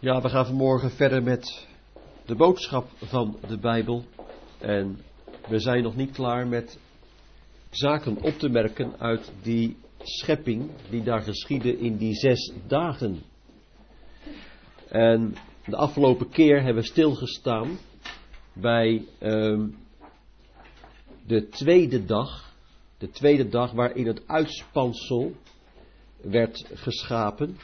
Ja, we gaan vanmorgen verder met de boodschap van de Bijbel. En we zijn nog niet klaar met zaken op te merken uit die schepping die daar geschiedde in die 6 dagen. En de afgelopen keer hebben we stilgestaan bij de tweede dag. De tweede dag waarin het uitspansel werd geschapen.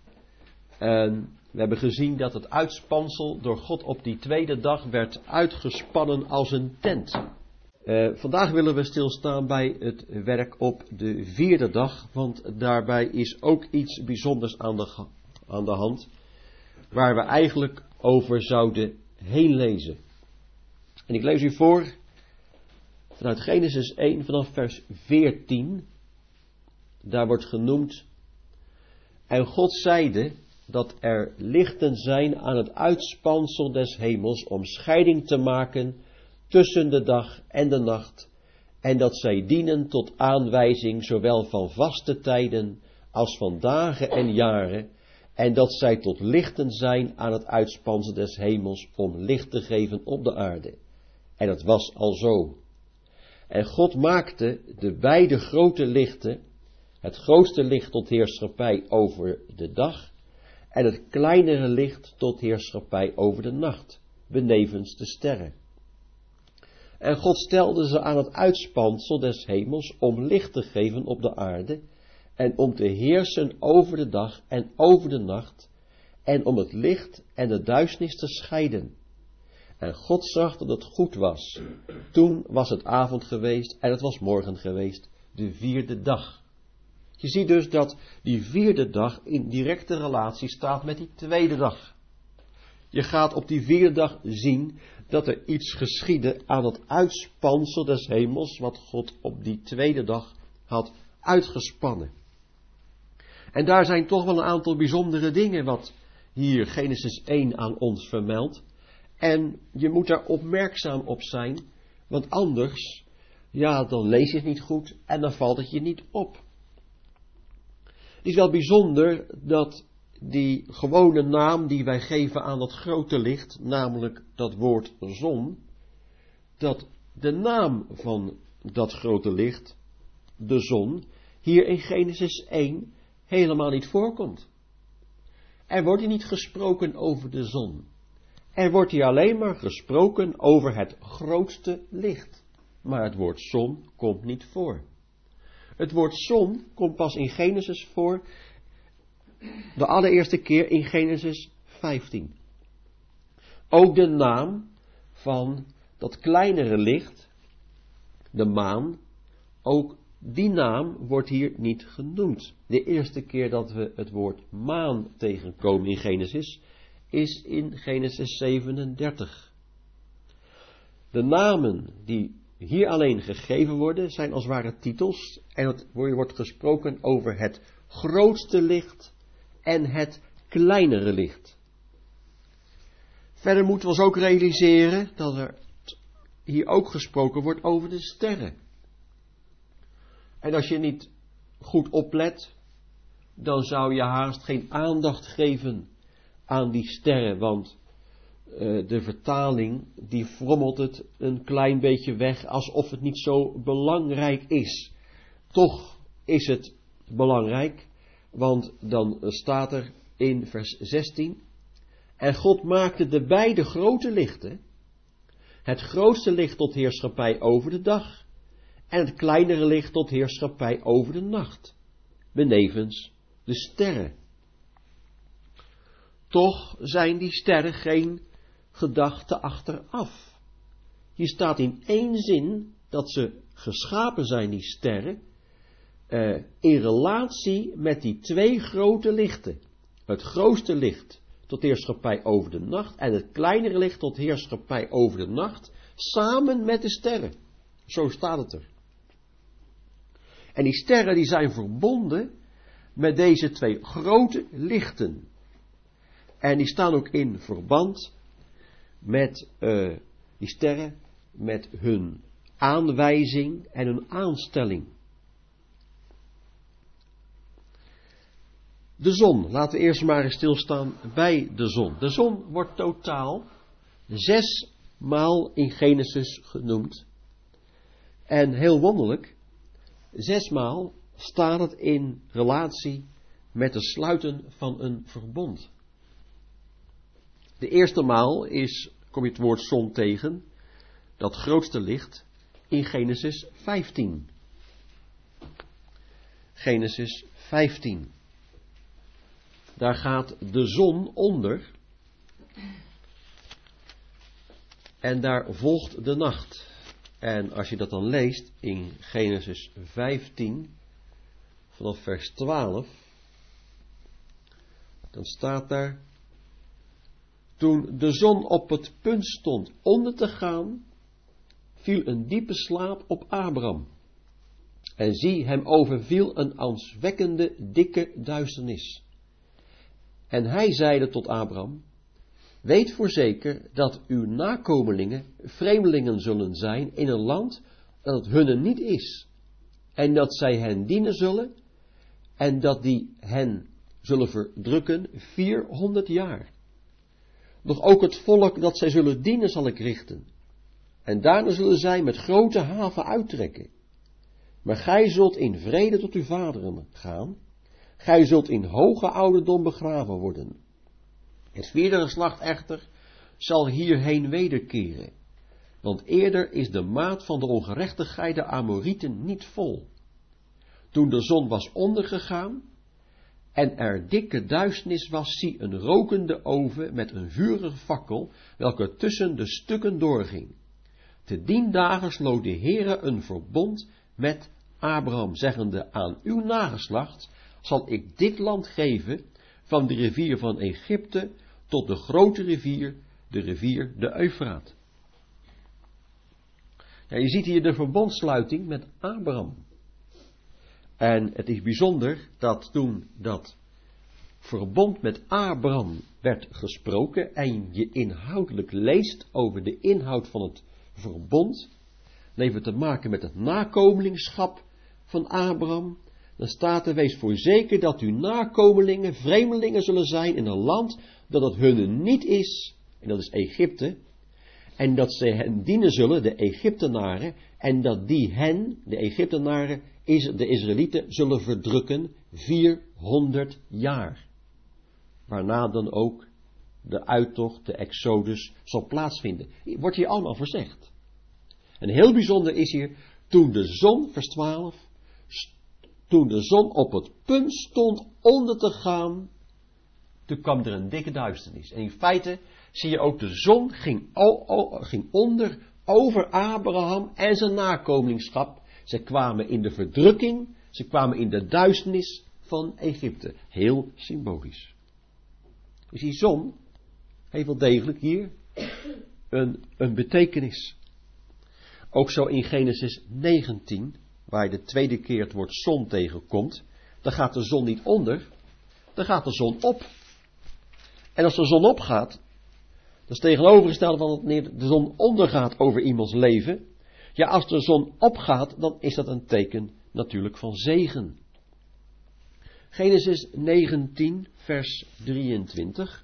En we hebben gezien dat het uitspansel door God op die tweede dag werd uitgespannen als een tent. Vandaag willen we stilstaan bij het werk op de 4e dag, want daarbij is ook iets bijzonders aan de hand, waar we eigenlijk over zouden heen lezen. En ik lees u voor vanuit Genesis 1 vanaf vers 14. Daar wordt genoemd: En God zeide dat er lichten zijn aan het uitspansel des hemels om scheiding te maken tussen de dag en de nacht, en dat zij dienen tot aanwijzing zowel van vaste tijden als van dagen en jaren, en dat zij tot lichten zijn aan het uitspansel des hemels om licht te geven op de aarde. En het was al zo. En God maakte de beide grote lichten, het grootste licht tot heerschappij over de dag, en het kleinere licht tot heerschappij over de nacht, benevens de sterren. En God stelde ze aan het uitspansel des hemels om licht te geven op de aarde, en om te heersen over de dag en over de nacht, en om het licht en de duisternis te scheiden. En God zag dat het goed was. Toen was het avond geweest en het was morgen geweest, de 4e dag. Je ziet dus dat die 4e dag in directe relatie staat met die tweede dag. Je gaat op die 4e dag zien dat er iets geschiedde aan het uitspansel des hemels, wat God op die tweede dag had uitgespannen. En daar zijn toch wel een aantal bijzondere dingen wat hier Genesis 1 aan ons vermeldt. En je moet daar opmerkzaam op zijn, want anders, ja, dan lees je het niet goed en dan valt het je niet op. Het is wel bijzonder dat die gewone naam die wij geven aan dat grote licht, namelijk dat woord zon, dat de naam van dat grote licht, de zon, hier in Genesis 1 helemaal niet voorkomt. Er wordt hier niet gesproken over de zon. Er wordt hier alleen maar gesproken over het grootste licht. Maar het woord zon komt niet voor. Het woord zon komt pas in Genesis voor, de allereerste keer in Genesis 15. Ook de naam van dat kleinere licht, de maan, ook die naam wordt hier niet genoemd. De eerste keer dat we het woord maan tegenkomen in Genesis is in Genesis 37. De namen die hier alleen gegeven worden zijn als het ware titels en het wordt gesproken over het grootste licht en het kleinere licht. Verder moeten we ons ook realiseren dat er hier ook gesproken wordt over de sterren. En als je niet goed oplet, dan zou je haast geen aandacht geven aan die sterren, want de vertaling die frommelt het een klein beetje weg alsof het niet zo belangrijk is. Toch is het belangrijk, want dan staat er in vers 16: En God maakte de beide grote lichten, het grootste licht tot heerschappij over de dag en het kleinere licht tot heerschappij over de nacht, benevens de sterren. Toch zijn die sterren geen gedachte achteraf. Hier staat in 1 zin dat ze geschapen zijn, die sterren, in relatie met die 2 grote lichten. Het grootste licht tot heerschappij over de nacht en het kleinere licht tot heerschappij over de nacht, samen met de sterren. Zo staat het er. En die sterren die zijn verbonden met deze 2 grote lichten. En die staan ook in verband met die sterren, met hun aanwijzing en hun aanstelling. De zon. Laten we eerst maar eens stilstaan bij de zon. De zon wordt totaal 6 maal in Genesis genoemd. En heel wonderlijk, 6 maal staat het in relatie met het sluiten van een verbond. De eerste maal kom je het woord zon tegen, dat grootste licht, in Genesis 15. Genesis 15. Daar gaat de zon onder en daar volgt de nacht. En als je dat dan leest in Genesis 15, vanaf vers 12, dan staat daar: toen de zon op het punt stond onder te gaan, viel een diepe slaap op Abraham. En zie, hem overviel een angstwekkende dikke duisternis. En hij zeide tot Abraham: weet voorzeker dat uw nakomelingen vreemdelingen zullen zijn in een land dat het hunne niet is. En dat zij hen dienen zullen, en dat die hen zullen verdrukken 400 jaar. Doch ook het volk dat zij zullen dienen zal ik richten. En daarna zullen zij met grote haven uittrekken. Maar gij zult in vrede tot uw vaderen gaan. Gij zult in hoge ouderdom begraven worden. Het 4e geslacht echter zal hierheen wederkeren. Want eerder is de maat van de ongerechtigheid der Amorieten niet vol. Toen de zon was ondergegaan en er dikke duisternis was, zie een rokende oven met een vurige fakkel, welke tussen de stukken doorging. Te dien dagen sloot de Heere een verbond met Abraham, zeggende: aan uw nageslacht zal ik dit land geven, van de rivier van Egypte tot de grote rivier, de rivier de Eufraat. Ja, je ziet hier de verbondsluiting met Abraham. En het is bijzonder dat toen dat verbond met Abraham werd gesproken en je inhoudelijk leest over de inhoud van het verbond, dan heeft het te maken met het nakomelingschap van Abraham. Dan staat er: wees voorzeker dat uw nakomelingen vreemdelingen zullen zijn in een land dat het hunne niet is, en dat is Egypte, en dat zij hen dienen zullen, de Egyptenaren, en dat die hen, de Egyptenaren, de Israëlieten, zullen verdrukken 400 jaar. Waarna dan ook de uittocht, de Exodus, zal plaatsvinden. Wordt hier allemaal verzegd. En heel bijzonder is hier, toen de zon, vers 12, toen de zon op het punt stond onder te gaan, toen kwam er een dikke duisternis. En in feite zie je ook, de zon ging onder over Abraham en zijn nakomelingschap. Ze kwamen in de verdrukking, ze kwamen in de duisternis van Egypte. Heel symbolisch. Dus die zon heeft wel degelijk hier een betekenis. Ook zo in Genesis 19, waar je de tweede keer het woord zon tegenkomt, dan gaat de zon niet onder, dan gaat de zon op. En als de zon opgaat, dat is tegenovergesteld van wanneer de zon ondergaat over iemands leven. Ja, als de zon opgaat, dan is dat een teken natuurlijk van zegen. Genesis 19, vers 23.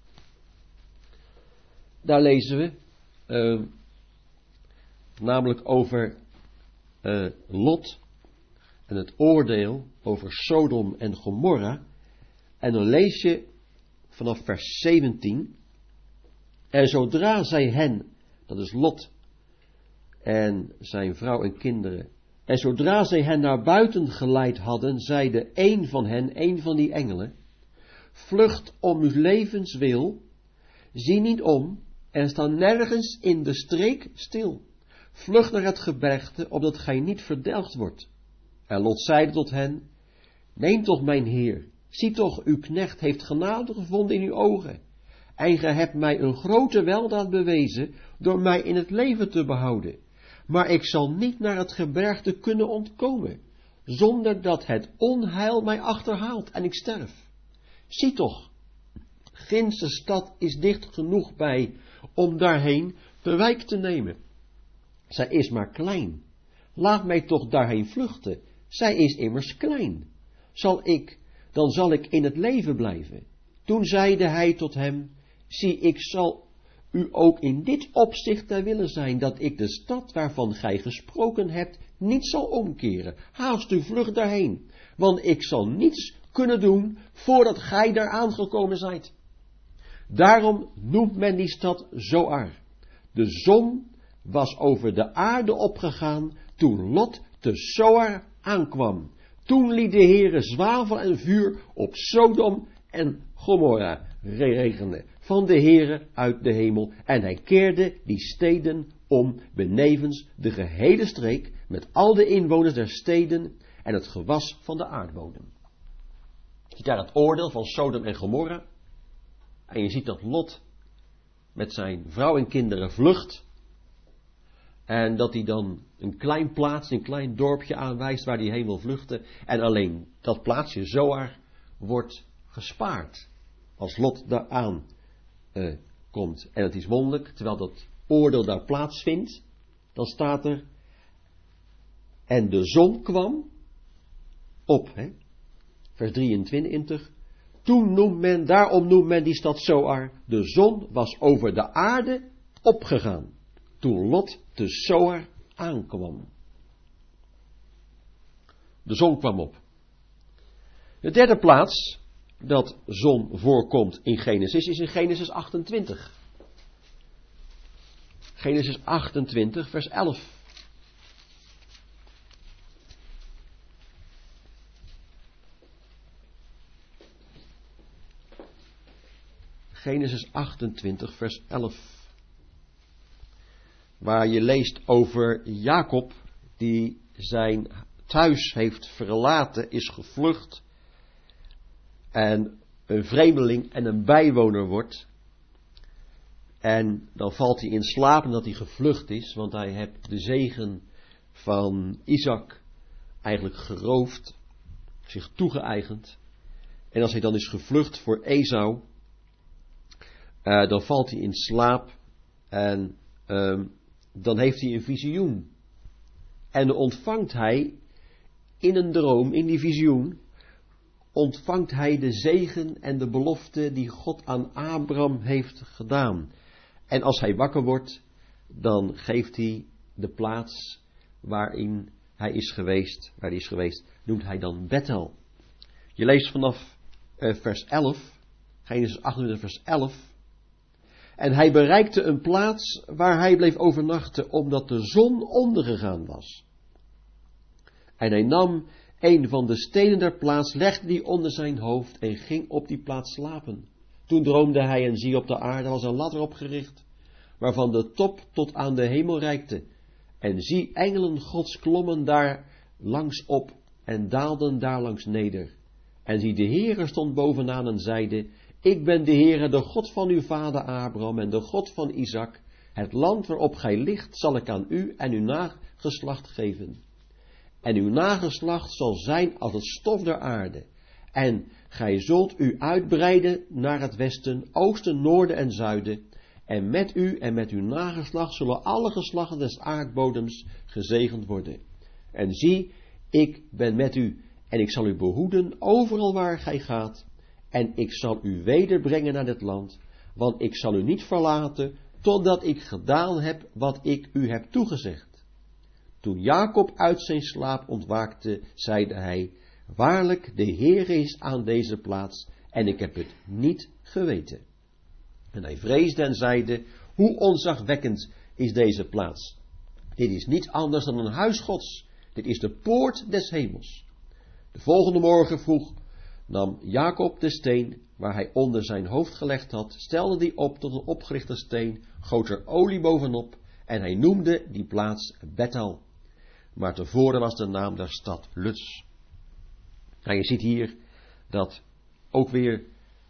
Daar lezen we namelijk over Lot en het oordeel over Sodom en Gomorra. En dan lees je vanaf vers 17. En zodra zij hen, dat is Lot en zijn vrouw en kinderen, en zodra zij hen naar buiten geleid hadden, zeide een van hen, een van die engelen: vlucht om uw levens wil, zie niet om en sta nergens in de streek stil. Vlucht naar het gebergte, opdat gij niet verdelgd wordt. En Lot zeide tot hen: neem toch mijn heer, zie toch, uw knecht heeft genade gevonden in uw ogen. En gij hebt mij een grote weldaad bewezen door mij in het leven te behouden. Maar ik zal niet naar het gebergte kunnen ontkomen, zonder dat het onheil mij achterhaalt en ik sterf. Zie toch, ginds de stad is dicht genoeg bij om daarheen de wijk te nemen. Zij is maar klein. Laat mij toch daarheen vluchten. Zij is immers klein. Zal ik dan zal ik in het leven blijven. Toen zeide hij tot hem, zie, ik zal u ook in dit opzicht ter wille zijn, dat ik de stad waarvan gij gesproken hebt, niet zal omkeren. Haast u vlug daarheen, want ik zal niets kunnen doen, voordat gij daar aangekomen zijt. Daarom noemt men die stad Zoar. De zon was over de aarde opgegaan, toen Lot te Zoar aankwam. Toen liet de Heere zwavel en vuur op Sodom en Gomorra regenen van de Heere uit de hemel, en hij keerde die steden om benevens de gehele streek, met al de inwoners der steden en het gewas van de aardbodem. Je ziet daar het oordeel van Sodom en Gomorra, en je ziet dat Lot met zijn vrouw en kinderen vlucht, en dat hij dan een klein plaatsje, een klein dorpje aanwijst waar hij heen wil vluchten, en alleen dat plaatsje Zoar wordt gespaard als Lot daar aan komt. En het is wonderlijk, terwijl dat oordeel daar plaatsvindt, dan staat er, en de zon kwam op, vers 23, daarom noemt men die stad Zoar, de zon was over de aarde opgegaan, toen Lot te Zoar aankwam. De zon kwam op. De derde plaats dat zon voorkomt in Genesis is in Genesis 28. Genesis 28, vers 11. Genesis 28, vers 11. Waar je leest over Jacob, die zijn thuis heeft verlaten, is gevlucht en een vreemdeling en een bijwoner wordt. En dan valt hij in slaap omdat hij gevlucht is, want hij heeft de zegen van Isaac eigenlijk geroofd, zich toegeëigend. En als hij dan is gevlucht voor Esau, dan valt hij in slaap en dan heeft hij een visioen. En dan ontvangt hij in een droom, in die visioen, ontvangt hij de zegen en de belofte die God aan Abraham heeft gedaan. En als hij wakker wordt, dan geeft hij de plaats waarin hij is geweest, noemt hij dan Bethel. Je leest vanaf vers 11, Genesis 28 vers 11. En hij bereikte een plaats waar hij bleef overnachten, omdat de zon ondergegaan was. En hij nam een van de stenen der plaats, legde die onder zijn hoofd en ging op die plaats slapen. Toen droomde hij en zie, op de aarde was een ladder opgericht, waarvan de top tot aan de hemel reikte. En zie, engelen Gods klommen daar langs op en daalden daar langs neder. En zie, de Heere stond bovenaan en zeide, ik ben de Heere, de God van uw vader Abraham en de God van Isaac. Het land waarop gij ligt zal ik aan u en uw nageslacht geven. En uw nageslacht zal zijn als het stof der aarde. En gij zult u uitbreiden naar het westen, oosten, noorden en zuiden. En met u en met uw nageslacht zullen alle geslachten des aardbodems gezegend worden. En zie, ik ben met u en ik zal u behoeden overal waar gij gaat. En ik zal u wederbrengen naar dit land, want ik zal u niet verlaten, totdat ik gedaan heb wat ik u heb toegezegd. Toen Jacob uit zijn slaap ontwaakte, zeide hij, waarlijk, de Heere is aan deze plaats, en ik heb het niet geweten. En hij vreesde en zeide, hoe ontzagwekkend is deze plaats. Dit is niet anders dan een huis Gods, dit is de poort des hemels. De volgende morgen vroeg nam Jacob de steen waar hij onder zijn hoofd gelegd had, stelde die op tot een opgerichte steen, goot er olie bovenop en hij noemde die plaats Bethel. Maar tevoren was de naam der stad Luz. Nou, je ziet hier dat ook weer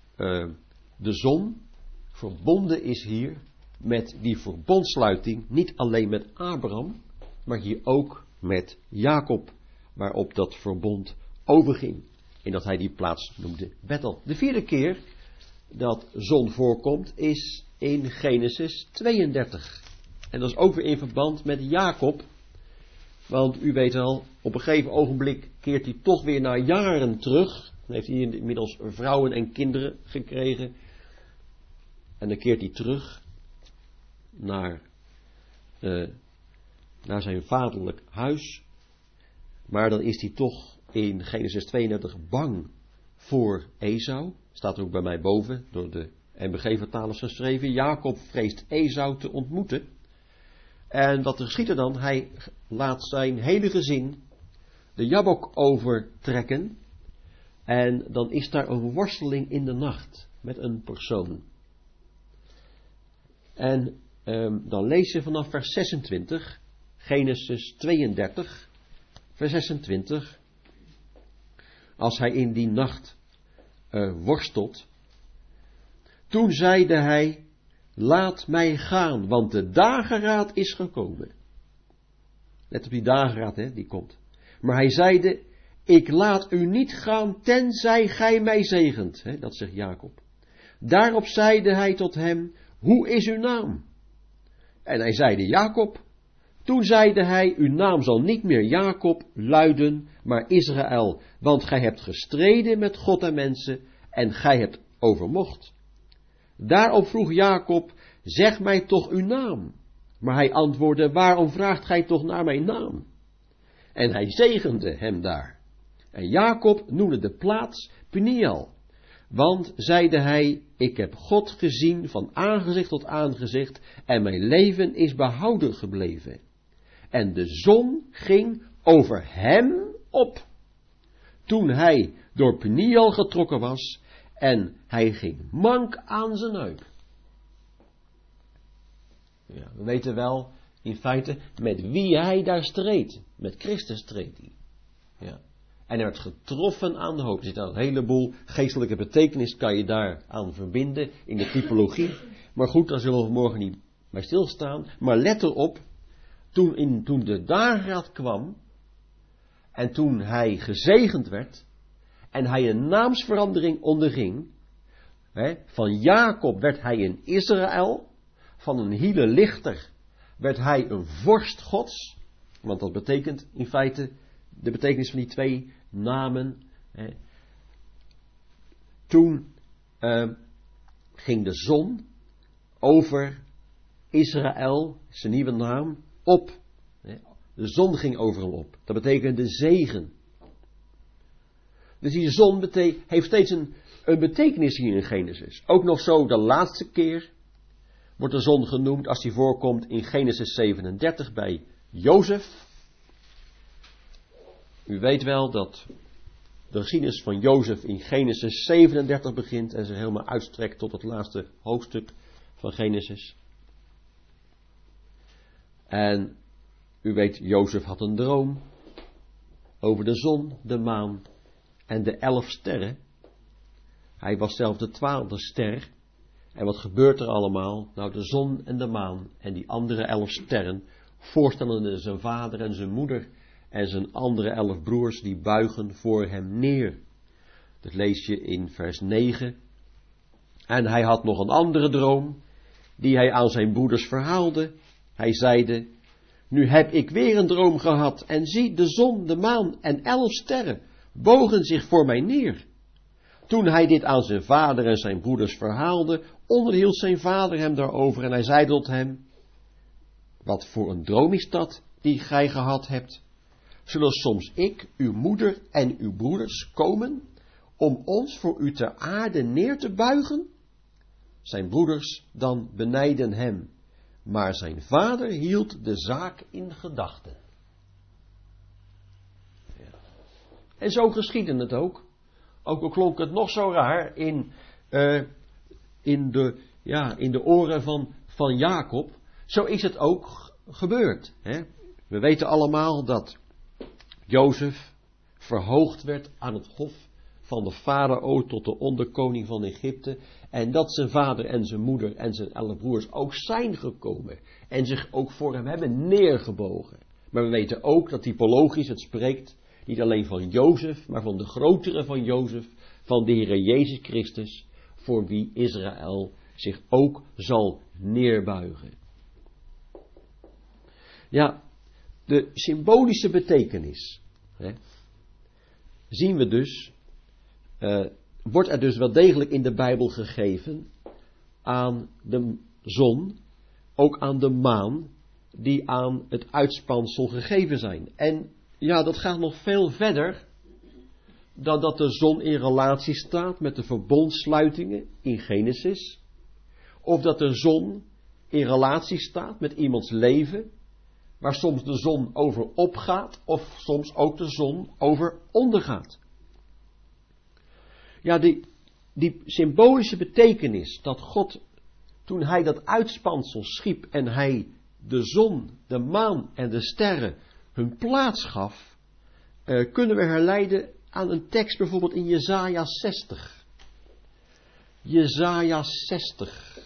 de zon verbonden is hier met die verbondsluiting, niet alleen met Abraham, maar hier ook met Jacob, waarop dat verbond overging. En dat hij die plaats noemde Bethel. De vierde keer dat zon voorkomt is in Genesis 32. En dat is ook weer in verband met Jacob. Want u weet al, op een gegeven ogenblik keert hij toch weer na jaren terug. Dan heeft hij inmiddels vrouwen en kinderen gekregen. En dan keert hij terug naar zijn vaderlijk huis. Maar dan is hij toch in Genesis 32 bang voor Esau. Staat er ook bij mij boven, door de MBG-vertalers geschreven. Jacob vreest Esau te ontmoeten. En wat er geschiet er dan? Hij laat zijn hele gezin de Jabok overtrekken. En dan is daar een worsteling in de nacht met een persoon. En dan lees je vanaf vers 26, Genesis 32, vers 26. Als hij in die nacht worstelt. Toen zeide hij, laat mij gaan, want de dageraad is gekomen. Let op die dageraad, die komt. Maar hij zeide, ik laat u niet gaan, tenzij gij mij zegent. Dat zegt Jacob. Daarop zeide hij tot hem, hoe is uw naam? En hij zeide Jacob. Toen zeide hij, uw naam zal niet meer Jacob luiden, maar Israël, want gij hebt gestreden met God en mensen, en gij hebt overmocht. Daarop vroeg Jacob, zeg mij toch uw naam. Maar hij antwoordde, waarom vraagt gij toch naar mijn naam? En hij zegende hem daar. En Jacob noemde de plaats Peniel. Want, zeide hij, ik heb God gezien van aangezicht tot aangezicht, en mijn leven is behouden gebleven. En de zon ging over hem op, toen hij door Peniel getrokken was, en hij ging mank aan zijn heup. Ja, we weten wel, in feite, met wie hij daar streed. Met Christus streed hij. Ja. En hij werd getroffen aan de hoop. Er zit een heleboel geestelijke betekenis, kan je daar aan verbinden, in de typologie. Maar goed, daar zullen we morgen niet bij stilstaan. Maar let erop, toen de dageraad kwam, en toen hij gezegend werd, en hij een naamsverandering onderging, van Jacob werd hij een Israël, van een hiele lichter werd hij een vorst Gods, want dat betekent in feite de betekenis van die twee namen. Toen ging de zon over Israël, zijn nieuwe naam, op. De zon ging over hem op. Dat betekent de zegen. Dus die zon heeft steeds een betekenis hier in Genesis. Ook nog zo de laatste keer wordt de zon genoemd als die voorkomt in Genesis 37 bij Jozef. U weet wel dat de geschiedenis van Jozef in Genesis 37 begint en zich helemaal uitstrekt tot het laatste hoofdstuk van Genesis. En u weet, Jozef had een droom over de zon, de maan en de 11 sterren. Hij was zelf de 12e ster. En wat gebeurt er allemaal? Nou, de zon en de maan en die andere 11 sterren, voorstellende zijn vader en zijn moeder en zijn andere 11 broers, die buigen voor hem neer. Dat lees je in vers 9. En hij had nog een andere droom, die hij aan zijn broeders verhaalde. Hij zeide, nu heb ik weer een droom gehad, en zie, de zon, de maan en 11 sterren bogen zich voor mij neer. Toen hij dit aan zijn vader en zijn broeders verhaalde, onderhield zijn vader hem daarover en hij zei tot hem, wat voor een droom is dat die gij gehad hebt? Zullen soms ik, uw moeder en uw broeders komen om ons voor u ter aarde neer te buigen? Zijn broeders dan benijden hem, maar zijn vader hield de zaak in gedachten. Ja. En zo geschiedde het ook. Ook al klonk het nog zo raar in de oren van Jacob, zo is het ook gebeurd. Hè? We weten allemaal dat Jozef verhoogd werd aan het hof van de farao tot de onderkoning van Egypte, en dat zijn vader en zijn moeder en zijn 11 broers ook zijn gekomen en zich ook voor hem hebben neergebogen. Maar we weten ook dat typologisch het spreekt niet alleen van Jozef, maar van de grotere van Jozef, van de Heere Jezus Christus, voor wie Israël zich ook zal neerbuigen. Ja, de symbolische betekenis zien we dus wordt er dus wel degelijk in de Bijbel gegeven aan de zon, ook aan de maan, die aan het uitspansel gegeven zijn. En ja, dat gaat nog veel verder dan dat de zon in relatie staat met de verbondsluitingen in Genesis, of dat de zon in relatie staat met iemands leven, waar soms de zon over opgaat, of soms ook de zon over ondergaat. Ja, die symbolische betekenis dat God, toen hij dat uitspansel schiep en hij de zon, de maan en de sterren hun plaats gaf, kunnen we herleiden aan een tekst bijvoorbeeld in Jesaja 60. Jesaja 60.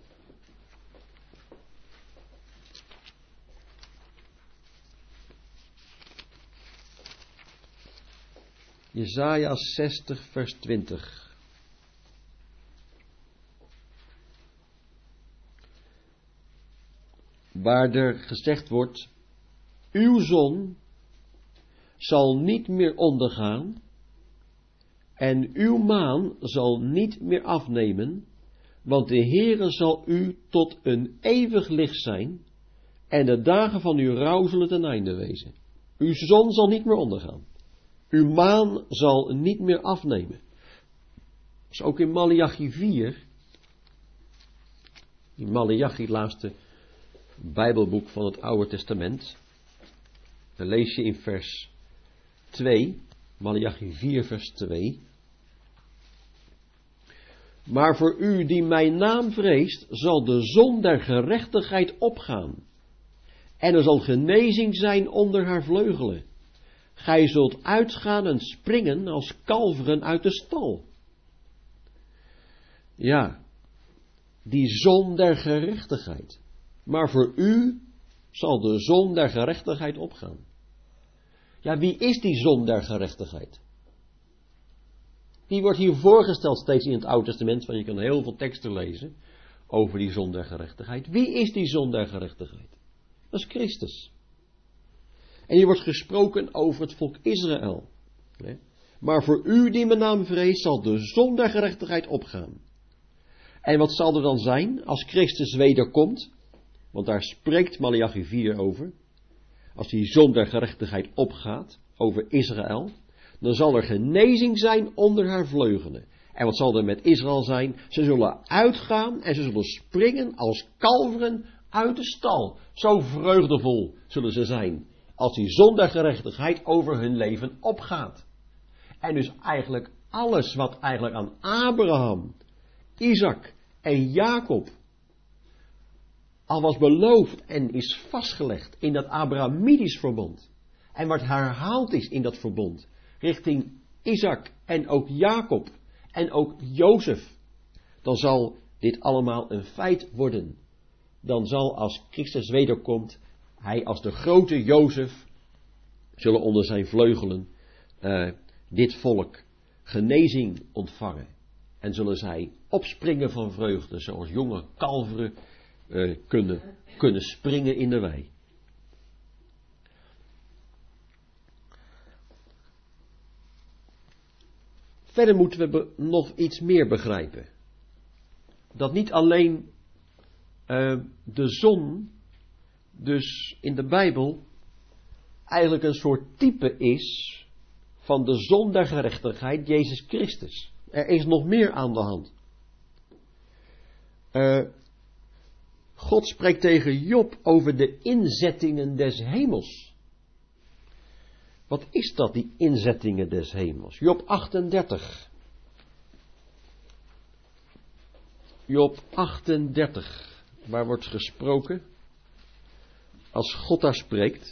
Jesaja 60 vers 20. Waar er gezegd wordt, uw zon zal niet meer ondergaan en uw maan zal niet meer afnemen, want de Heere zal u tot een eeuwig licht zijn en de dagen van uw rouw zullen ten einde wezen. Uw zon zal niet meer ondergaan. Uw maan zal niet meer afnemen. Dat is ook in Maleachi 4. In Maleachi, het laatste Bijbelboek van het Oude Testament. Dan lees je in vers 2. Maleachi 4 vers 2. Maar voor u die mijn naam vreest, zal de zon der gerechtigheid opgaan. En er zal genezing zijn onder haar vleugelen. Gij zult uitgaan en springen als kalveren uit de stal. Ja, die zon der gerechtigheid. Maar voor u zal de zon der gerechtigheid opgaan. Ja, wie is die zon der gerechtigheid? Die wordt hier voorgesteld steeds in het Oude Testament, want je kan heel veel teksten lezen over die zon der gerechtigheid. Wie is die zon der gerechtigheid? Dat is Christus. En hier wordt gesproken over het volk Israël. Maar voor u die mijn naam vreest, zal de zon der gerechtigheid opgaan. En wat zal er dan zijn als Christus wederkomt? Want daar spreekt Maleachi 4 over. Als die zon der gerechtigheid opgaat over Israël, dan zal er genezing zijn onder haar vleugelen. En wat zal er met Israël zijn? Ze zullen uitgaan en ze zullen springen als kalveren uit de stal. Zo vreugdevol zullen ze zijn als die zon der gerechtigheid over hun leven opgaat. En dus eigenlijk alles wat eigenlijk aan Abraham, Isaac en Jacob al was beloofd en is vastgelegd in dat Abrahamidisch verbond. En wat herhaald is in dat verbond. Richting Isaac en ook Jacob en ook Jozef. Dan zal dit allemaal een feit worden. Dan zal als Christus wederkomt, hij als de grote Jozef, zullen onder zijn vleugelen dit volk genezing ontvangen. En zullen zij opspringen van vreugde, zoals jonge kalveren kunnen springen in de wei. Verder moeten we nog iets meer begrijpen. Dat niet alleen de zon, dus in de Bijbel, eigenlijk een soort type is van de zon der gerechtigheid, Jezus Christus. Er is nog meer aan de hand. God spreekt tegen Job over de inzettingen des hemels. Wat is dat, die inzettingen des hemels? Job 38. Job 38. Waar wordt gesproken? Als God daar spreekt.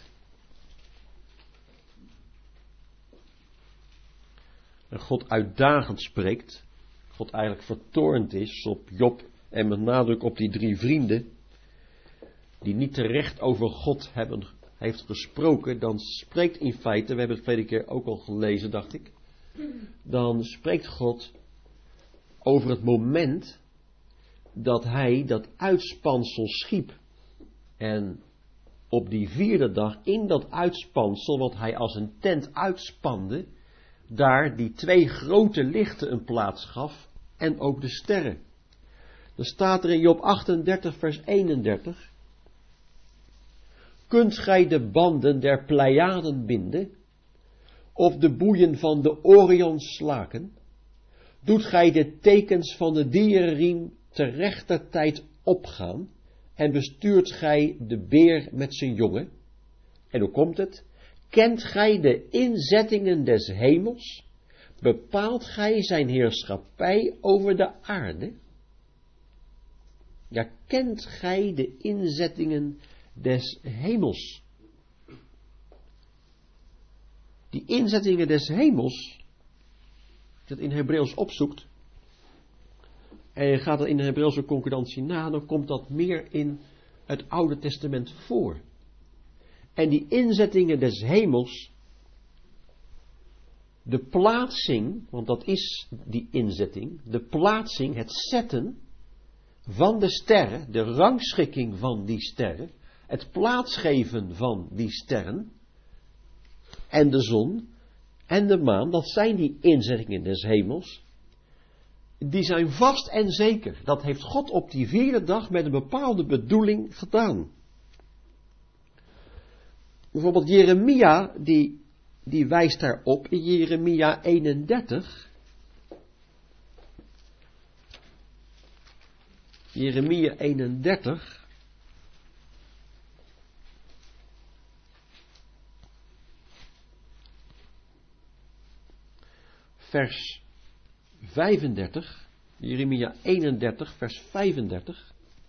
En God uitdagend spreekt. God eigenlijk vertoornd is op Job en met nadruk op die 3 vrienden. Die niet terecht over God heeft gesproken. Dan spreekt in feite, we hebben het verleden keer ook al gelezen dacht ik. Dan spreekt God over het moment dat hij dat uitspansel schiep. En op die 4e dag in dat uitspansel, wat hij als een tent uitspande, daar die 2 grote lichten een plaats gaf en ook de sterren. Dan staat er in Job 38 vers 31. Kunt gij de banden der Pleiaden binden, of de boeien van de Orion slaken? Doet gij de tekens van de dierenriem ter rechter tijd opgaan, en bestuurt gij de beer met zijn jongen? En hoe komt het? Kent gij de inzettingen des hemels? Bepaalt gij zijn heerschappij over de aarde? Ja, kent gij de inzettingen des hemels? Die inzettingen des hemels, als je dat in Hebreeuws opzoekt, en je gaat er in de Hebreeuwse concordantie na, dan komt dat meer in het Oude Testament voor. En die inzettingen des hemels, de plaatsing, want dat is die inzetting, de plaatsing, het zetten van de sterren, de rangschikking van die sterren, het plaatsgeven van die sterren, en de zon en de maan, dat zijn die inzettingen des hemels. Die zijn vast en zeker. Dat heeft God op die 4e dag met een bepaalde bedoeling gedaan. Bijvoorbeeld Jeremia, die wijst daarop in Jeremia 31. Jeremia 31. Vers 35, Jeremia 31, vers 35.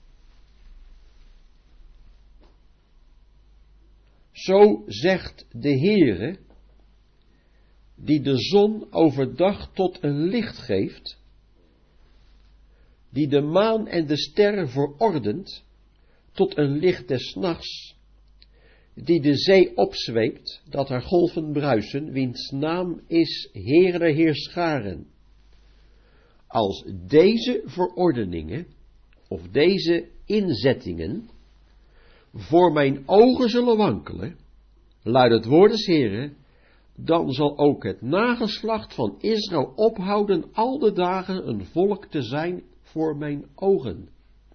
Zo zegt de Heere, die de zon overdag tot een licht geeft, die de maan en de sterren verordent tot een licht des nachts, die de zee opzweept, dat haar golven bruisen, wiens naam is Heere der Heerscharen. Als deze verordeningen, of deze inzettingen, voor mijn ogen zullen wankelen, luidt het woord des Heeren, dan zal ook het nageslacht van Israël ophouden al de dagen een volk te zijn voor mijn ogen.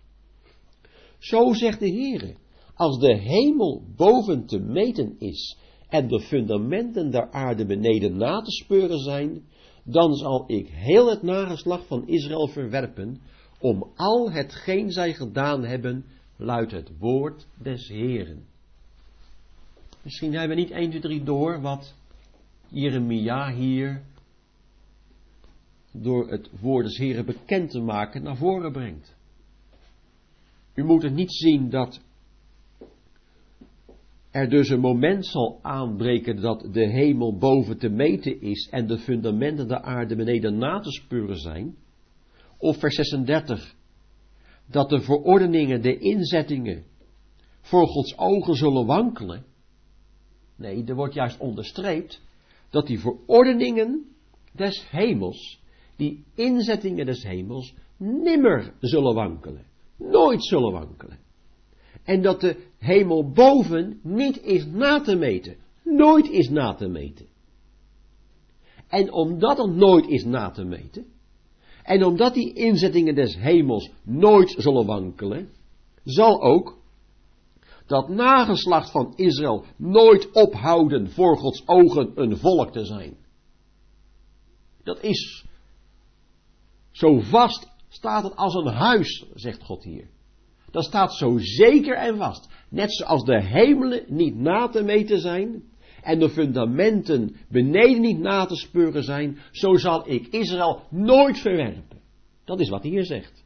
Zo zegt de Heere, als de hemel boven te meten is en de fundamenten der aarde beneden na te speuren zijn, dan zal ik heel het nageslacht van Israël verwerpen, om al hetgeen zij gedaan hebben, luidt het woord des Heeren. Misschien hebben we niet 1, 2, 3 door wat Jeremia hier door het woord des Heeren bekend te maken naar voren brengt. U moet het niet zien dat er dus een moment zal aanbreken dat de hemel boven te meten is en de fundamenten der aarde beneden na te speuren zijn. Of vers 36, dat de verordeningen, de inzettingen voor Gods ogen zullen wankelen. Nee, er wordt juist onderstreept dat die verordeningen des hemels, die inzettingen des hemels, nimmer zullen wankelen. Nooit zullen wankelen. En dat de hemel boven niet is na te meten. Nooit is na te meten. En omdat het nooit is na te meten, en omdat die inzettingen des hemels nooit zullen wankelen, zal ook dat nageslacht van Israël nooit ophouden voor Gods ogen een volk te zijn. Dat is zo vast, staat het als een huis, zegt God hier. Dat staat zo zeker en vast. Net zoals de hemelen niet na te meten zijn en de fundamenten beneden niet na te speuren zijn, zo zal ik Israël nooit verwerpen. Dat is wat hij hier zegt.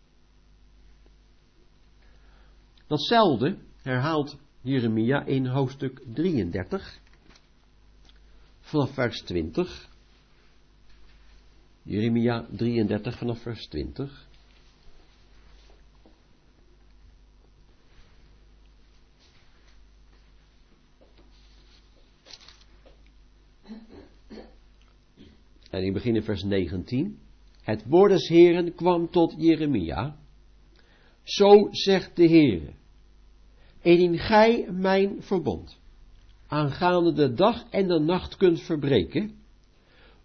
Datzelfde herhaalt Jeremia in hoofdstuk 33, vanaf vers 20. Jeremia 33 vanaf vers 20. En ik begin in vers 19. Het woord des Heeren kwam tot Jeremia. Zo zegt de Heere, indien gij mijn verbond aangaande de dag en de nacht kunt verbreken,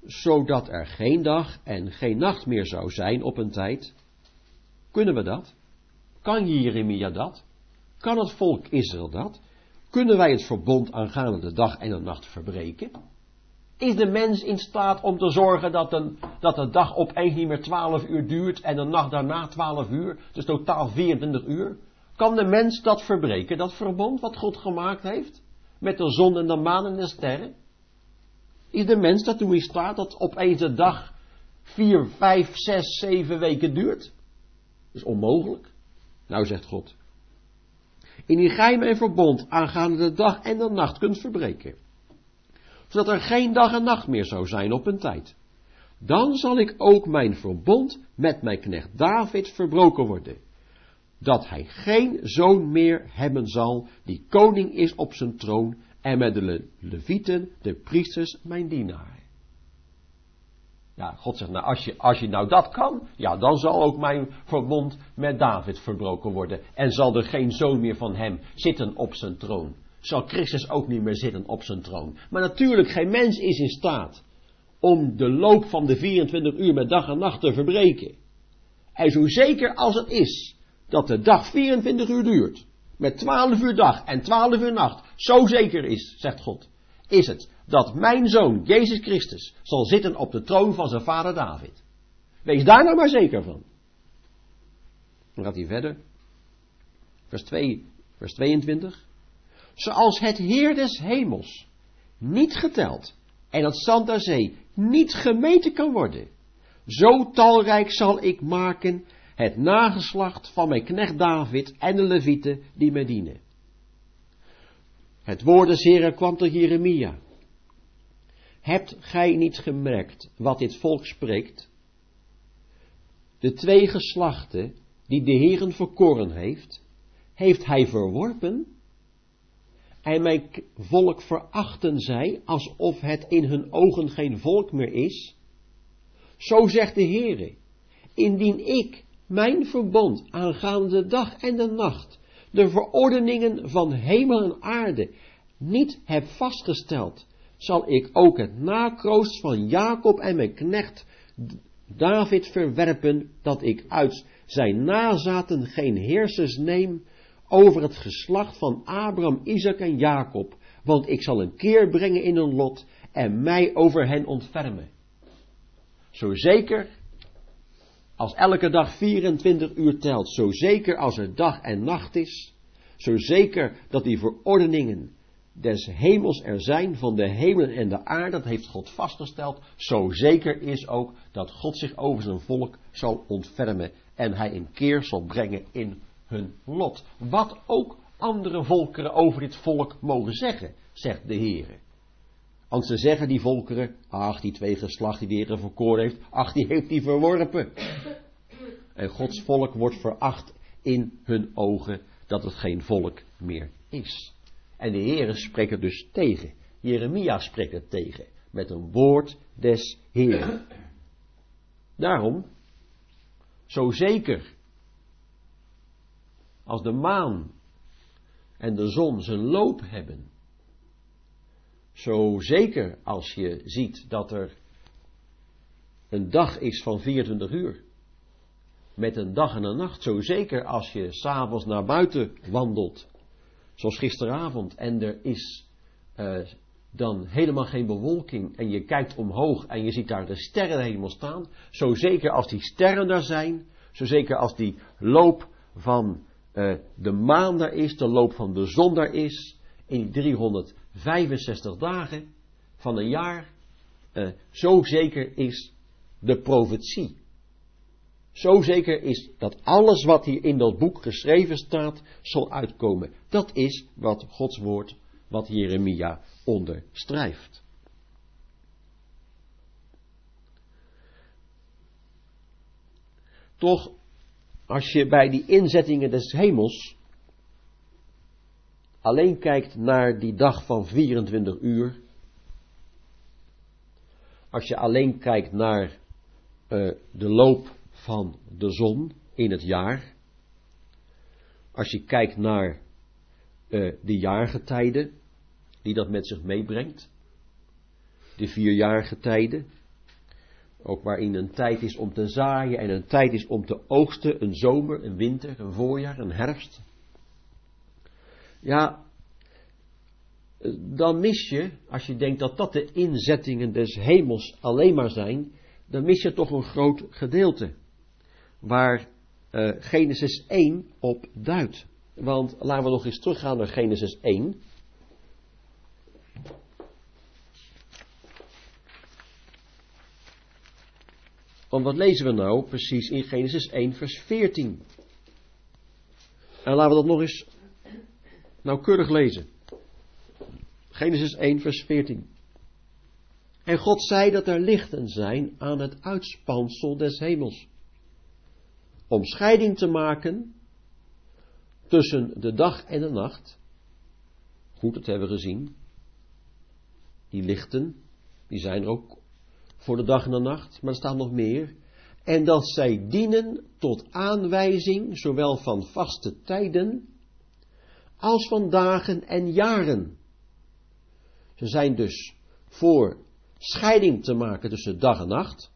zodat er geen dag en geen nacht meer zou zijn op een tijd. Kunnen we dat? Kan Jeremia dat? Kan het volk Israël dat? Kunnen wij het verbond aangaande de dag en de nacht verbreken? Is de mens in staat om te zorgen dat de dag opeens niet meer 12 uur duurt en de nacht daarna 12 uur, dus totaal 24 uur? Kan de mens dat verbreken, dat verbond wat God gemaakt heeft? Met de zon en de maan en de sterren? Is de mens daartoe in staat dat opeens de dag 4, 5, 6, 7 weken duurt? Dat is onmogelijk. Nou, zegt God. Indien gij mijn verbond aangaande de dag en de nacht kunt verbreken, zodat er geen dag en nacht meer zou zijn op een tijd, dan zal ik ook mijn verbond met mijn knecht David verbroken worden, dat hij geen zoon meer hebben zal, die koning is op zijn troon, en met de Levieten, de priesters, mijn dienaren. Ja, God zegt, nou, als je nou dat kan, ja, dan zal ook mijn verbond met David verbroken worden. En zal er geen zoon meer van hem zitten op zijn troon. Zal Christus ook niet meer zitten op zijn troon. Maar natuurlijk, geen mens is in staat om de loop van de 24 uur met dag en nacht te verbreken. En zo zeker als het is dat de dag 24 uur duurt, met 12 uur dag en 12 uur nacht, zo zeker is, zegt God, is het dat mijn zoon, Jezus Christus, zal zitten op de troon van zijn vader David. Wees daar nou maar zeker van. Dan gaat hij verder. Vers 22. Zoals het Heer des hemels niet geteld en het zand der zee niet gemeten kan worden, zo talrijk zal ik maken het nageslacht van mijn knecht David en de Levieten die mij dienen. Het woord des Heeren kwam tot Jeremia. Hebt gij niet gemerkt wat dit volk spreekt? De 2 geslachten die de Heeren verkoren heeft hij verworpen? En mijn volk verachten zij, alsof het in hun ogen geen volk meer is? Zo zegt de Heere, indien ik mijn verbond aangaande de dag en de nacht, de verordeningen van hemel en aarde, niet heb vastgesteld, zal ik ook het nakroost van Jacob en mijn knecht David verwerpen, dat ik uit zijn nazaten geen heersers neem over het geslacht van Abraham, Isaac en Jacob, want ik zal een keer brengen in hun lot en mij over hen ontfermen. Zo zeker als elke dag 24 uur telt, zo zeker als er dag en nacht is, zo zeker dat die verordeningen des hemels er zijn, van de hemelen en de aarde, dat heeft God vastgesteld, zo zeker is ook dat God zich over zijn volk zal ontfermen en hij een keer zal brengen in hun lot. Wat ook andere volkeren over dit volk mogen zeggen, zegt de Heere. Want ze zeggen die volkeren, ach, die 2 geslachten die de Heere verkoren heeft, ach, die heeft hij verworpen. En Gods volk wordt veracht in hun ogen, dat het geen volk meer is. En de Heere spreekt het dus tegen. Jeremia spreekt het tegen. Met een woord des Heeren. Daarom, zo zeker als de maan en de zon zijn loop hebben, zo zeker als je ziet dat er een dag is van 24 uur, met een dag en een nacht, zo zeker als je 's avonds naar buiten wandelt, zoals gisteravond, en er is dan helemaal geen bewolking, en je kijkt omhoog en je ziet daar de sterrenhemel staan, zo zeker als die sterren daar zijn, zo zeker als die loop van de maan daar is, de loop van de zon daar is, in die 365 dagen van een jaar, zo zeker is de profetie. Zo zeker is dat alles wat hier in dat boek geschreven staat, zal uitkomen. Dat is wat Gods woord, wat Jeremia onderstrijft. Toch, als je bij die inzettingen des hemels alleen kijkt naar die dag van 24 uur, als je alleen kijkt naar de loop van de zon in het jaar, als je kijkt naar de jaargetijden die dat met zich meebrengt, de 4 jaargetijden, Ook waarin een tijd is om te zaaien en een tijd is om te oogsten, een zomer, een winter, een voorjaar, een herfst. Ja, dan mis je, als je denkt dat dat de inzettingen des hemels alleen maar zijn, dan mis je toch een groot gedeelte waar Genesis 1 op duidt. Want laten we nog eens teruggaan naar Genesis 1. Want wat lezen we nou precies in Genesis 1 vers 14? En laten we dat nog eens nauwkeurig lezen. Genesis 1 vers 14. En God zei dat er lichten zijn aan het uitspansel des hemels, om scheiding te maken tussen de dag en de nacht. Goed, dat hebben we gezien. Die lichten, die zijn er ook voor de dag en de nacht, maar er staat nog meer. En dat zij dienen tot aanwijzing, zowel van vaste tijden, als van dagen en jaren. Ze zijn dus voor scheiding te maken tussen dag en nacht.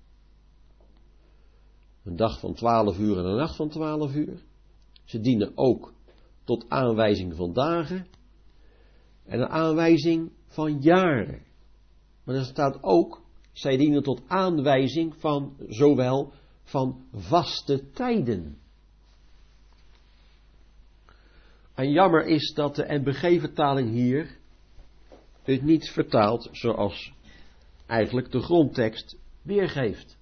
Een dag van 12 uur en een nacht van 12 uur. Ze dienen ook tot aanwijzing van dagen en een aanwijzing van jaren. Maar er staat ook, zij dienen tot aanwijzing van zowel van vaste tijden. En jammer is dat de NBG-vertaling hier het niet vertaalt zoals eigenlijk de grondtekst weergeeft.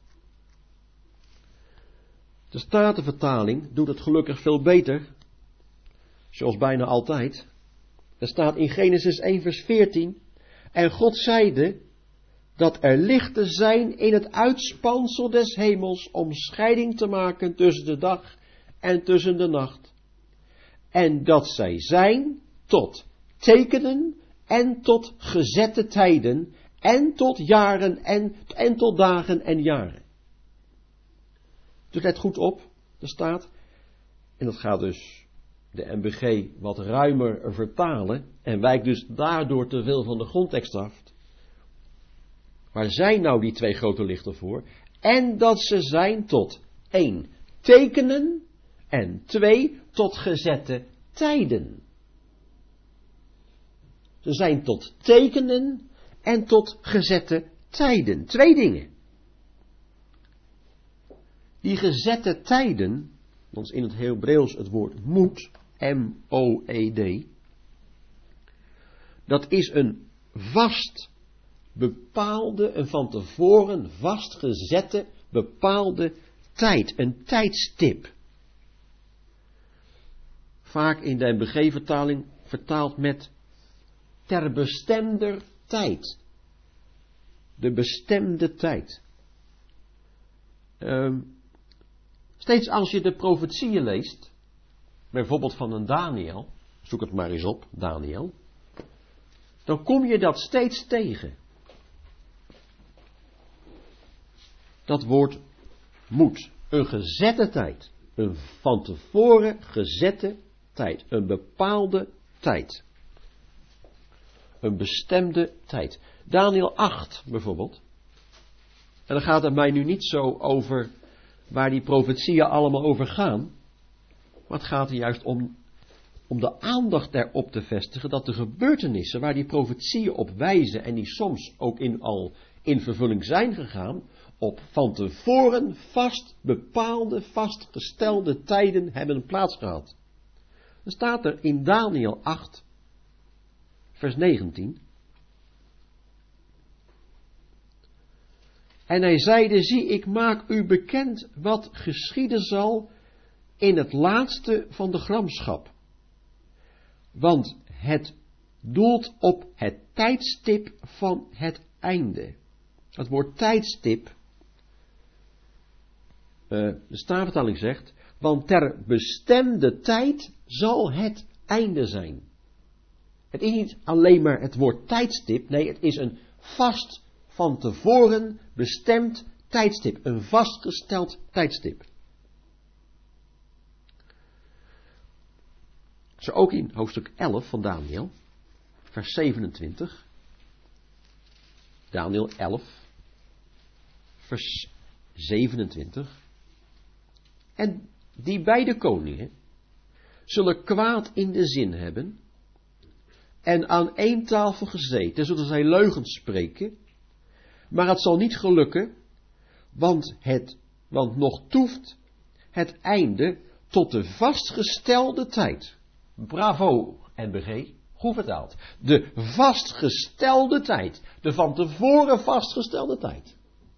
De Statenvertaling doet het gelukkig veel beter, zoals bijna altijd. Er staat in Genesis 1 vers 14, en God zeide dat er lichten zijn in het uitspansel des hemels om scheiding te maken tussen de dag en tussen de nacht. En dat zij zijn tot tekenen en tot gezette tijden en tot jaren en tot dagen en jaren. Dus let goed op, er staat, en dat gaat dus de NBG wat ruimer vertalen en wijkt dus daardoor te veel van de grondtekst af. Waar zijn nou die twee grote lichten voor? En dat ze zijn tot 1 tekenen en 2 tot gezette tijden. Ze zijn tot tekenen en tot gezette tijden. 2 dingen. Die gezette tijden, dat is in het Hebreeuws het woord moed, M-O-E-D. Dat is een vast bepaalde, een van tevoren vastgezette bepaalde tijd, een tijdstip. Vaak in de NBG-vertaling vertaald met ter bestemder tijd. De bestemde tijd. Steeds als je de profetieën leest, bijvoorbeeld van een Daniel, zoek het maar eens op, Daniel, dan kom je dat steeds tegen. Dat woord moet, een gezette tijd, een van tevoren gezette tijd, een bepaalde tijd, een bestemde tijd. Daniel 8 bijvoorbeeld, en dan gaat het mij nu niet zo over waar die profetieën allemaal over gaan, maar het gaat er juist om de aandacht erop te vestigen dat de gebeurtenissen waar die profetieën op wijzen en die soms ook al in vervulling zijn gegaan, op van tevoren vast bepaalde, vastgestelde tijden hebben plaatsgehad. Dan staat er in Daniel 8, vers 19. En hij zeide, zie, ik maak u bekend wat geschieden zal in het laatste van de gramschap. Want het doelt op het tijdstip van het einde. Het woord tijdstip, de Statenvertaling zegt, want ter bestemde tijd zal het einde zijn. Het is niet alleen maar het woord tijdstip, nee, het is een vast van tevoren bestemd tijdstip, een vastgesteld tijdstip. Zo ook in hoofdstuk 11 van Daniel, vers 27. Daniel 11, vers 27. En die beide koningen zullen kwaad in de zin hebben en aan één tafel gezeten, zullen zij leugens spreken, maar het zal niet gelukken, want nog toeft het einde tot de vastgestelde tijd. Bravo, NBG, goed vertaald. De vastgestelde tijd, de van tevoren vastgestelde tijd.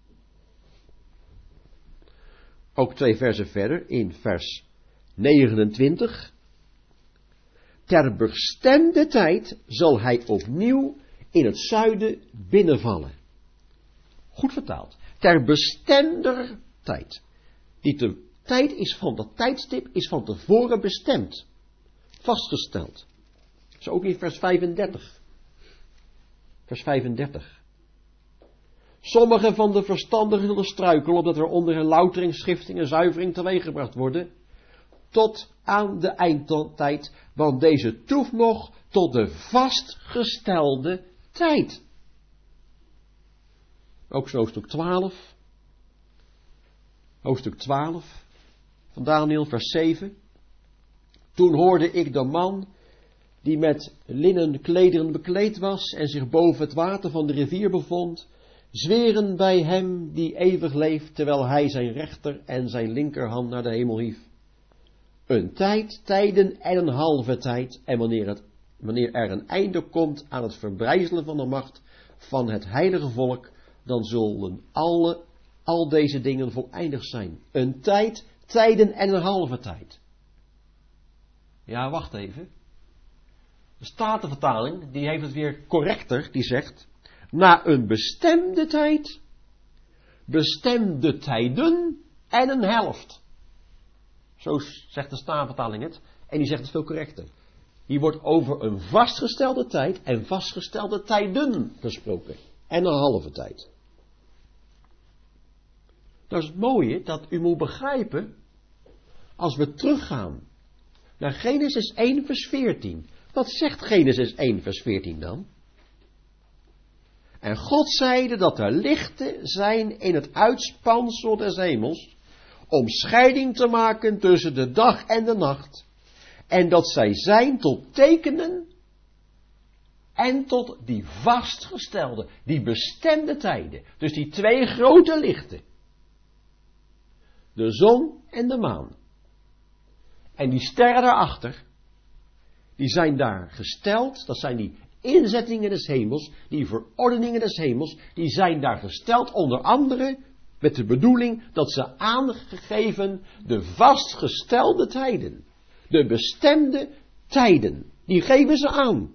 Ook 2 versen verder, in vers 29. Ter bestemde tijd zal hij opnieuw in het zuiden binnenvallen. Goed vertaald. Ter bestemder tijd. De tijd is van dat tijdstip is van tevoren bestemd. Vastgesteld. Zo ook in vers 35. Vers 35. Sommigen van de verstandigen zullen struikelen, opdat er onder hun loutering, schifting en zuivering teweeggebracht worden, tot aan de eindtijd, want deze toeft nog tot de vastgestelde tijd. Ook zo hoofdstuk 12. Hoofdstuk 12 van Daniel, vers 7. Toen hoorde ik de man die met linnen klederen bekleed was en zich boven het water van de rivier bevond, zweren bij hem die eeuwig leeft, terwijl hij zijn rechter en zijn linkerhand naar de hemel hief. Een tijd, tijden en een halve tijd, en wanneer er een einde komt aan het verbrijzelen van de macht van het heilige volk, dan zullen al deze dingen voleindigd zijn. Een tijd, tijden en een halve tijd. Ja, wacht even. De Statenvertaling, die heeft het weer correcter, die zegt, na een bestemde tijd, bestemde tijden en een helft. Zo zegt de Statenvertaling het, en die zegt het veel correcter. Hier wordt over een vastgestelde tijd en vastgestelde tijden gesproken. En een halve tijd. Dat is het mooie, dat u moet begrijpen, als we teruggaan naar Genesis 1 vers 14. Wat zegt Genesis 1 vers 14 dan? En God zeide dat er lichten zijn in het uitspansel des hemels, om scheiding te maken tussen de dag en de nacht, en dat zij zijn tot tekenen en tot die vastgestelde, die bestemde tijden. Dus die 2 grote lichten. De zon en de maan. En die sterren daarachter, die zijn daar gesteld, dat zijn die inzettingen des hemels, die verordeningen des hemels, die zijn daar gesteld onder andere met de bedoeling dat ze aangegeven de vastgestelde tijden, de bestemde tijden, die geven ze aan.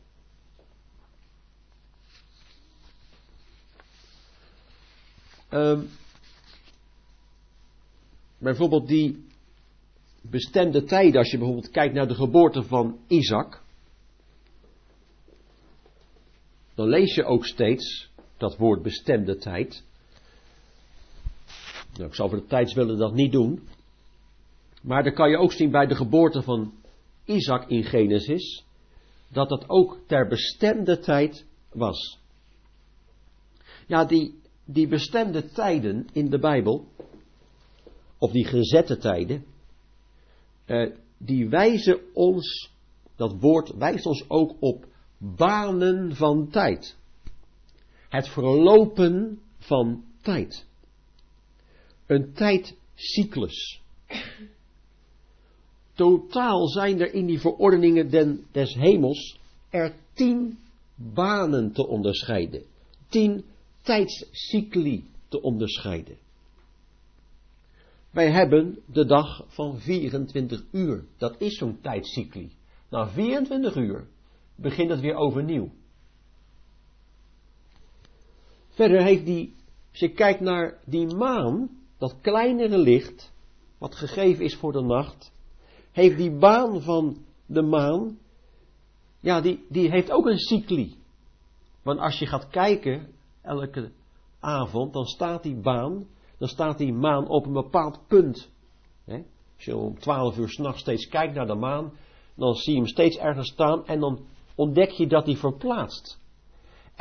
Bijvoorbeeld die bestemde tijden, als je bijvoorbeeld kijkt naar de geboorte van Isaac, dan lees je ook steeds dat woord bestemde tijd. Nou, ik zal voor de tijdswille dat niet doen. Maar dan kan je ook zien bij de geboorte van Isaac in Genesis, dat dat ook ter bestemde tijd was. Ja, die bestemde tijden in de Bijbel, of die gezette tijden, die wijzen ons, dat woord wijst ons ook op banen van tijd. Het verlopen van tijd. Een tijdcyclus. Totaal zijn er in die verordeningen des hemels er 10 banen te onderscheiden. 10 tijdscycli te onderscheiden. Wij hebben de dag van 24 uur. Dat is zo'n tijdscycli. Na 24 uur begint het weer overnieuw. Verder heeft als je kijkt naar die maan, dat kleinere licht, wat gegeven is voor de nacht, heeft die baan van de maan, ja, die heeft ook een cycli. Want als je gaat kijken, elke avond, dan staat die maan op een bepaald punt. Als je om 12 uur 's nachts steeds kijkt naar de maan, dan zie je hem steeds ergens staan en dan ontdek je dat hij verplaatst.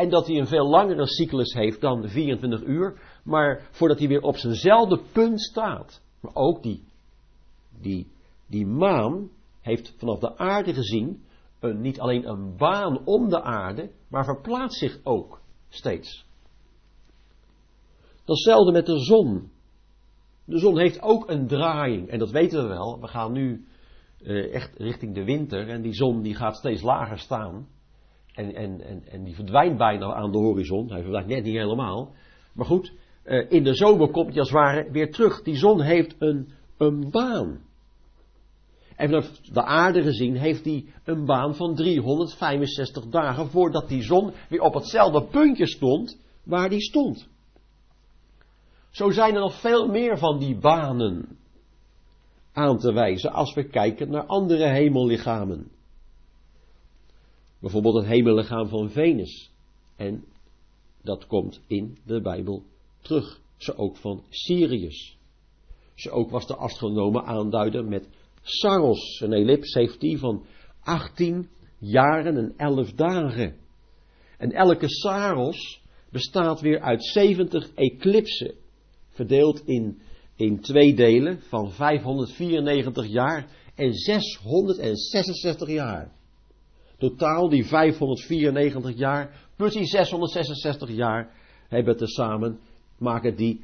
En dat hij een veel langere cyclus heeft dan 24 uur. Maar voordat hij weer op zijnzelfde punt staat. Maar ook die maan heeft vanaf de aarde gezien niet alleen een baan om de aarde, maar verplaatst zich ook steeds. Datzelfde met de zon. De zon heeft ook een draaiing. En dat weten we wel. We gaan nu echt richting de winter. En die zon die gaat steeds lager staan. En die verdwijnt bijna aan de horizon. Hij verdwijnt net niet helemaal. Maar goed, in de zomer komt hij als het ware weer terug. Die zon heeft een baan. En vanaf de aarde gezien heeft hij een baan van 365 dagen voordat die zon weer op hetzelfde puntje stond waar die stond. Zo zijn er nog veel meer van die banen aan te wijzen als we kijken naar andere hemellichamen. Bijvoorbeeld het hemellichaam van Venus. En dat komt in de Bijbel terug. Zo ook van Sirius. Zo ook was de astronome aanduider met Saros. Een ellips heeft die van 18 jaren en 11 dagen. En elke Saros bestaat weer uit 70 eclipsen. Verdeeld in 2 delen van 594 jaar en 666 jaar. Totaal die 594 jaar plus die 666 jaar hebben tezamen, maken die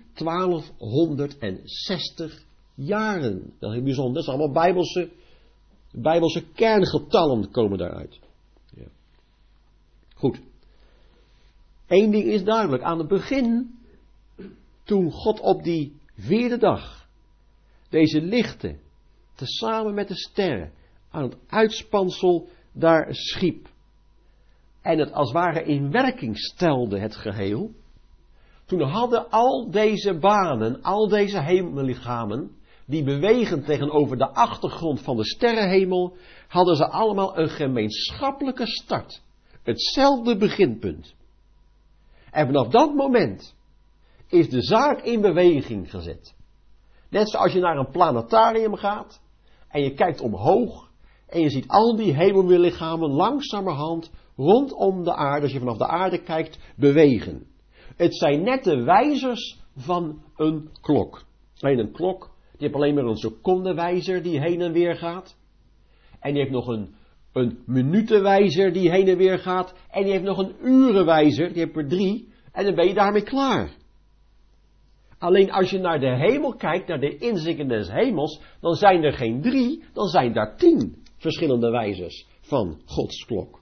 1260 jaren. Dat is heel bijzonder. Dat zijn allemaal Bijbelse kerngetallen komen daaruit. Ja. Goed. Eén ding is duidelijk. Aan het begin, toen God op die 4e dag deze lichten, tezamen met de sterren, aan het uitspansel daar schiep. En het als het ware in werking stelde, het geheel. Toen hadden al deze banen, al deze hemellichamen, die bewegen tegenover de achtergrond van de sterrenhemel, hadden ze allemaal een gemeenschappelijke start. Hetzelfde beginpunt. En vanaf dat moment is de zaak in beweging gezet. Net zoals je naar een planetarium gaat en je kijkt omhoog en je ziet al die hemellichamen langzamerhand rondom de aarde, als je vanaf de aarde kijkt, bewegen. Het zijn net de wijzers van een klok. Alleen een klok, die heeft alleen maar een secondenwijzer die heen en weer gaat. En die heeft nog een minutenwijzer die heen en weer gaat. En die heeft nog een urenwijzer, die heeft er 3. En dan ben je daarmee klaar. Alleen als je naar de hemel kijkt, naar de inzichten des hemels, dan zijn er geen 3, dan zijn daar 10 verschillende wijzers van Gods klok.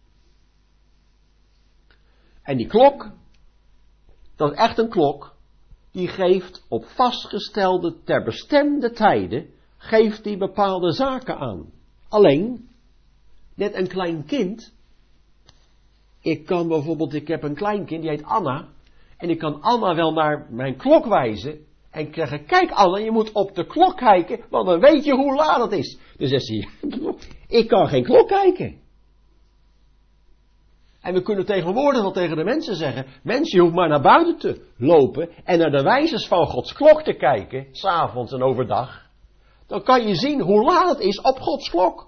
En die klok, dat is echt een klok, die geeft op vastgestelde, ter bestemde tijden, geeft die bepaalde zaken aan. Alleen, net een klein kind, ik heb een klein kind, die heet Anna, en ik kan Anna wel naar mijn klok wijzen, en zeggen, kijk Anna, je moet op de klok kijken, want dan weet je hoe laat het is. Dus zegt ze, ik kan geen klok kijken. En we kunnen tegenwoordig wel tegen de mensen zeggen, mensen, je hoeft maar naar buiten te lopen en naar de wijzers van Gods klok te kijken, 's avonds en overdag. Dan kan je zien hoe laat het is op Gods klok.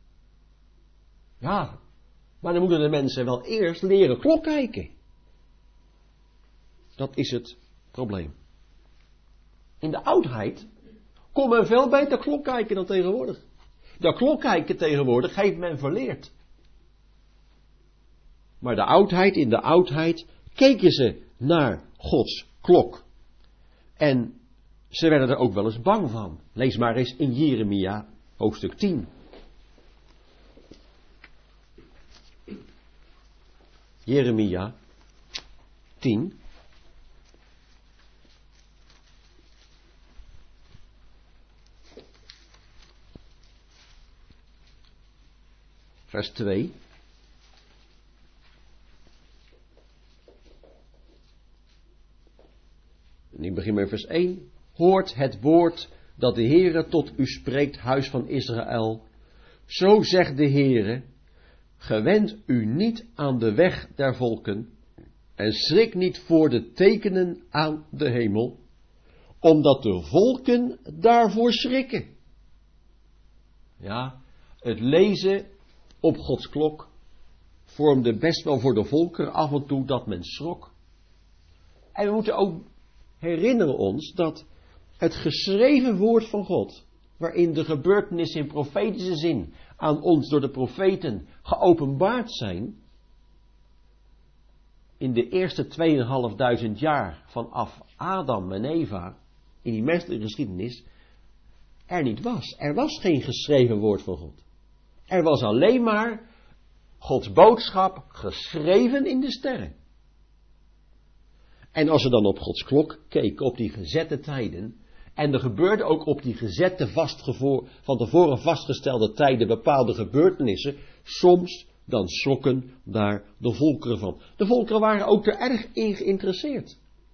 Ja, maar dan moeten de mensen wel eerst leren klok kijken. Dat is het probleem. In de oudheid kon men veel beter klok kijken dan tegenwoordig. Dat klok kijken tegenwoordig heeft men verleerd. Maar in de oudheid keken ze naar Gods klok. En ze werden er ook wel eens bang van. Lees maar eens in Jeremia hoofdstuk 10. Jeremia 10. Vers 2. En ik begin met vers 1. Hoort het woord dat de Heere tot u spreekt, huis van Israël. Zo zegt de Heere, gewend u niet aan de weg der volken en schrik niet voor de tekenen aan de hemel, omdat de volken daarvoor schrikken. Ja, het lezen op Gods klok vormde best wel voor de volkeren af en toe dat men schrok. En we moeten ook herinneren ons dat het geschreven woord van God, waarin de gebeurtenissen in profetische zin aan ons door de profeten geopenbaard zijn, in de eerste 2500 jaar vanaf Adam en Eva, in die menselijke geschiedenis, er niet was. Er was geen geschreven woord van God. Er was alleen maar Gods boodschap geschreven in de sterren. En als we dan op Gods klok keken, op die gezette tijden, en er gebeurde ook op die gezette van tevoren vastgestelde tijden bepaalde gebeurtenissen, soms dan schrokken daar de volkeren van. De volkeren waren ook er erg in geïnteresseerd.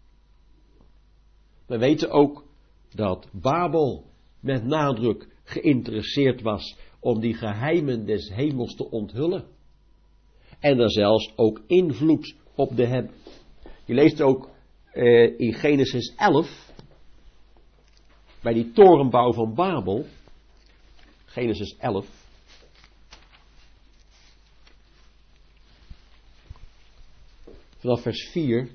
We weten ook dat Babel met nadruk geïnteresseerd was om die geheimen des hemels te onthullen. En er zelfs ook invloed op te hebben. Je leest ook in Genesis 11, bij die torenbouw van Babel, Genesis 11, vanaf vers 4.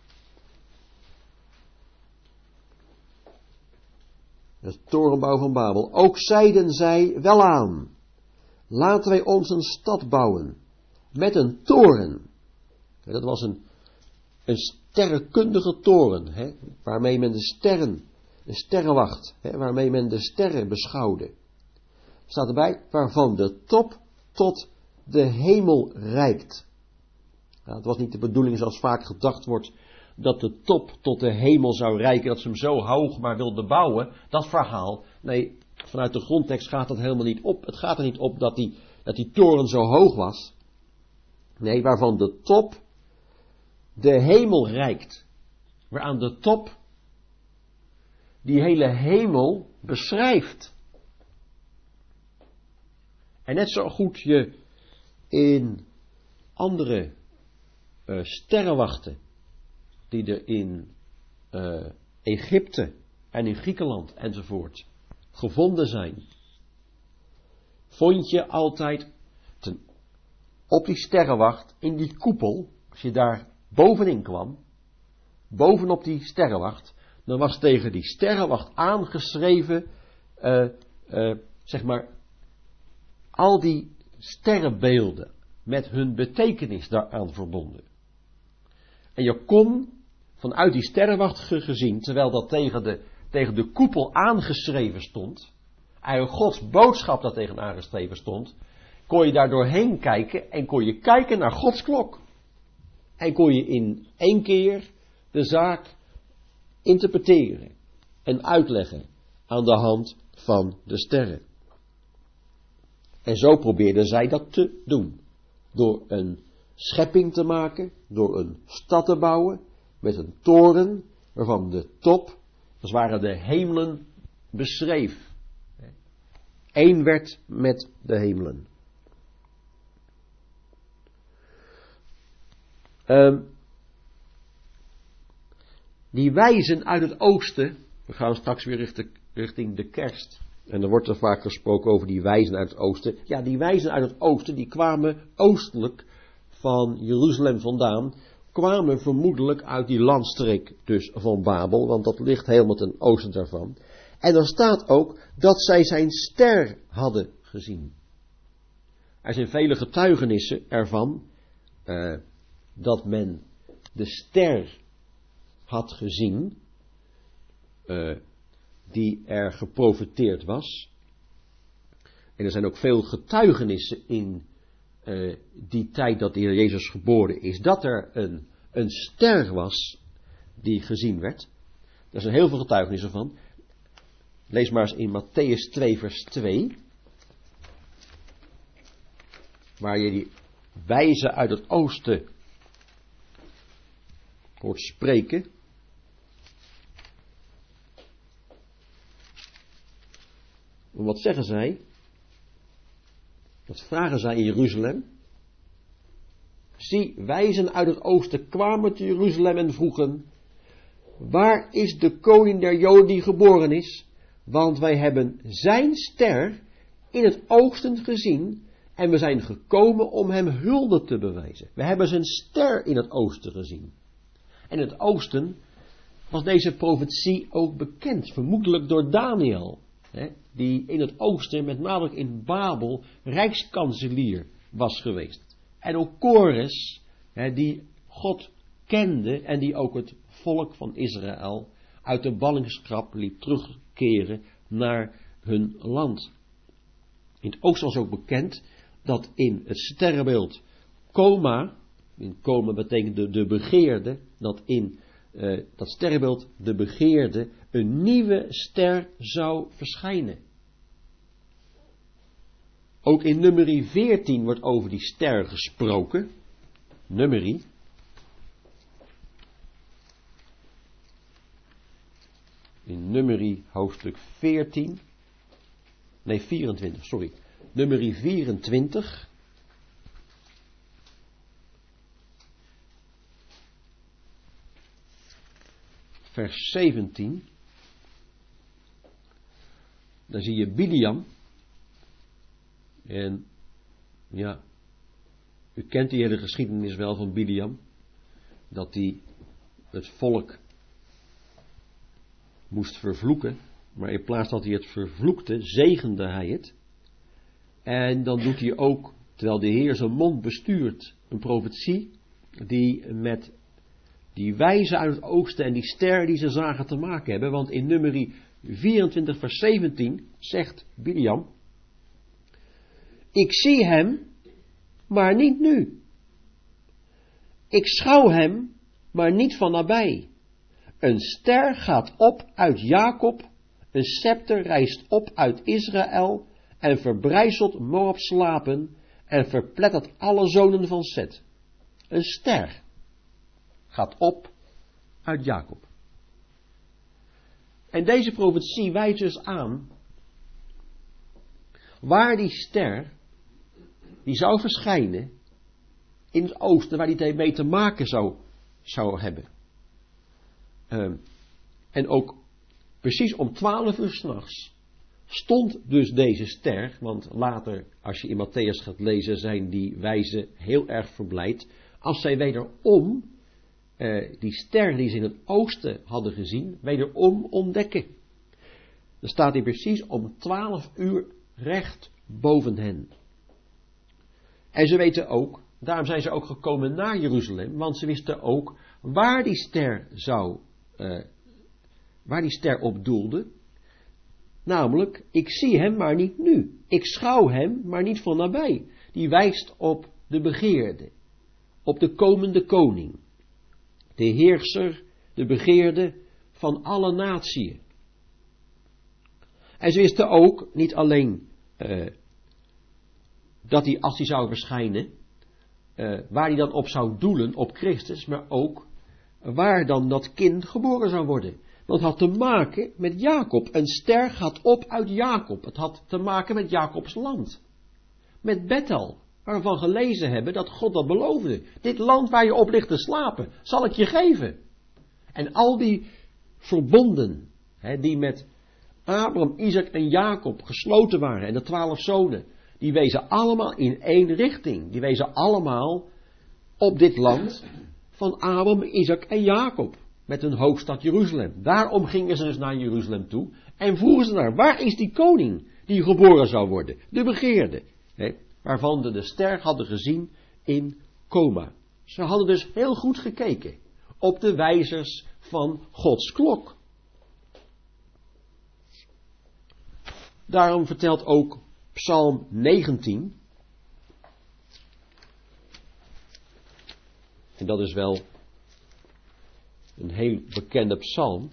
De torenbouw van Babel. Ook zeiden zij welaan, laten wij ons een stad bouwen, met een toren. Dat was een sterrenkundige toren, waarmee men de sterrenwacht, waarmee men de sterren beschouwde. Staat erbij, waarvan de top tot de hemel reikt. Ja, het was niet de bedoeling, zoals vaak gedacht wordt, dat de top tot de hemel zou reiken, dat ze hem zo hoog maar wilden bouwen. Dat verhaal, nee, vanuit de grondtekst gaat dat helemaal niet op. Het gaat er niet op dat die toren zo hoog was. Nee, waarvan de top de hemel reikt. Waaraan de top die hele hemel beschrijft. En net zo goed je in andere sterrenwachten die er in Egypte en in Griekenland enzovoort gevonden zijn, vond je altijd op die sterrenwacht, in die koepel, als je daar bovenin kwam, bovenop die sterrenwacht, dan was tegen die sterrenwacht aangeschreven, zeg maar, al die sterrenbeelden met hun betekenis daaraan verbonden. En je kon vanuit die sterrenwacht gezien, terwijl dat tegen de koepel aangeschreven stond, eigenlijk Gods boodschap dat tegen aangeschreven stond, kon je daar doorheen kijken en kon je kijken naar Gods klok. En kon je in één keer de zaak interpreteren en uitleggen aan de hand van de sterren. En zo probeerden zij dat te doen. Door een schepping te maken, door een stad te bouwen, met een toren, waarvan de top, als waren de hemelen, beschreef. Eén werd met de hemelen. Die wijzen uit het oosten, we gaan straks weer richting de kerst, en er wordt er vaak gesproken over die wijzen uit het oosten. Ja, die wijzen uit het oosten, die kwamen oostelijk van Jeruzalem vandaan, kwamen vermoedelijk uit die landstreek dus van Babel, want dat ligt helemaal ten oosten daarvan. En er staat ook dat zij zijn ster hadden gezien. Er zijn vele getuigenissen ervan, dat men de ster had gezien, die er geprofeteerd was. En er zijn ook veel getuigenissen in die tijd dat de Heer Jezus geboren is, dat er een ster was die gezien werd. Er zijn heel veel getuigenissen van. Lees maar eens in Mattheüs 2 vers 2. Waar je die wijzen uit het oosten hoort spreken. En wat zeggen zij? Wat vragen zij in Jeruzalem? Zie, wijzen uit het oosten kwamen te Jeruzalem en vroegen: waar is de koning der Joden die geboren is? Want wij hebben zijn ster in het oosten gezien En we zijn gekomen om hem hulde te bewijzen. We hebben zijn ster in het oosten gezien. En in het oosten was deze profetie ook bekend, vermoedelijk door Daniel. Die in het oosten, met name in Babel, rijkskanselier was geweest. En ook Kores, die God kende en die ook het volk van Israël uit de ballingschap liet terugkeren naar hun land. In het oosten was ook bekend dat in het sterrenbeeld Coma, in Coma betekent de begeerde, dat in dat sterrenbeeld de begeerde een nieuwe ster zou verschijnen. Ook in Numeri 14 wordt over die ster gesproken. Numeri. In Numeri hoofdstuk 24, sorry. Numeri 24. Vers 17. Dan zie je Biliam. En ja, u kent die hele geschiedenis wel van Biliam. Dat hij het volk moest vervloeken. Maar in plaats dat hij het vervloekte, zegende hij het. En dan doet hij ook, terwijl de Heer zijn mond bestuurt, een profetie die met die wijzen uit het oosten en die ster die ze zagen te maken hebben. Want in Numeri 24 vers 17 zegt Biliam: ik zie hem, maar niet nu. Ik schouw hem, maar niet van nabij. Een ster gaat op uit Jacob, een scepter rijst op uit Israël en verbrijzelt Moabs slapen en verplettert alle zonen van Set. Een ster gaat op uit Jacob. En deze profetie wijst dus aan waar die ster, die zou verschijnen in het oosten, waar die mee te maken zou hebben. En ook precies om 12 uur 's nachts stond dus deze ster, want later, als je in Matthäus gaat lezen, zijn die wijzen heel erg verblijd, als zij wederom die ster die ze in het oosten hadden gezien, wederom ontdekken. Dan staat hij precies om 12 uur recht boven hen. En ze weten ook, daarom zijn ze ook gekomen naar Jeruzalem, want ze wisten ook waar die ster op doelde. Namelijk, ik zie hem, maar niet nu. Ik schouw hem, maar niet van nabij. Die wijst op de begeerde, op de komende koning. De heerser, de begeerde van alle natieën. En ze wisten ook, niet alleen dat hij, als hij zou verschijnen, waar hij dan op zou doelen, op Christus, maar ook waar dan dat kind geboren zou worden. Want het had te maken met Jacob. Een ster gaat op uit Jacob. Het had te maken met Jacobs land. Met Bethel, waarvan gelezen hebben dat God dat beloofde. Dit land waar je op ligt te slapen, zal ik je geven. En al die verbonden, die met Abraham, Isaac en Jacob gesloten waren, en de 12 zonen, die wezen allemaal in één richting. Die wezen allemaal op dit land van Abraham, Isaac en Jacob. Met hun hoofdstad Jeruzalem. Daarom gingen ze dus naar Jeruzalem toe. En vroegen ze naar, waar is die koning die geboren zou worden? De begeerde. Waarvan de ster hadden gezien in Coma. Ze hadden dus heel goed gekeken op de wijzers van Gods klok. Daarom vertelt ook Psalm 19. En dat is wel een heel bekende psalm.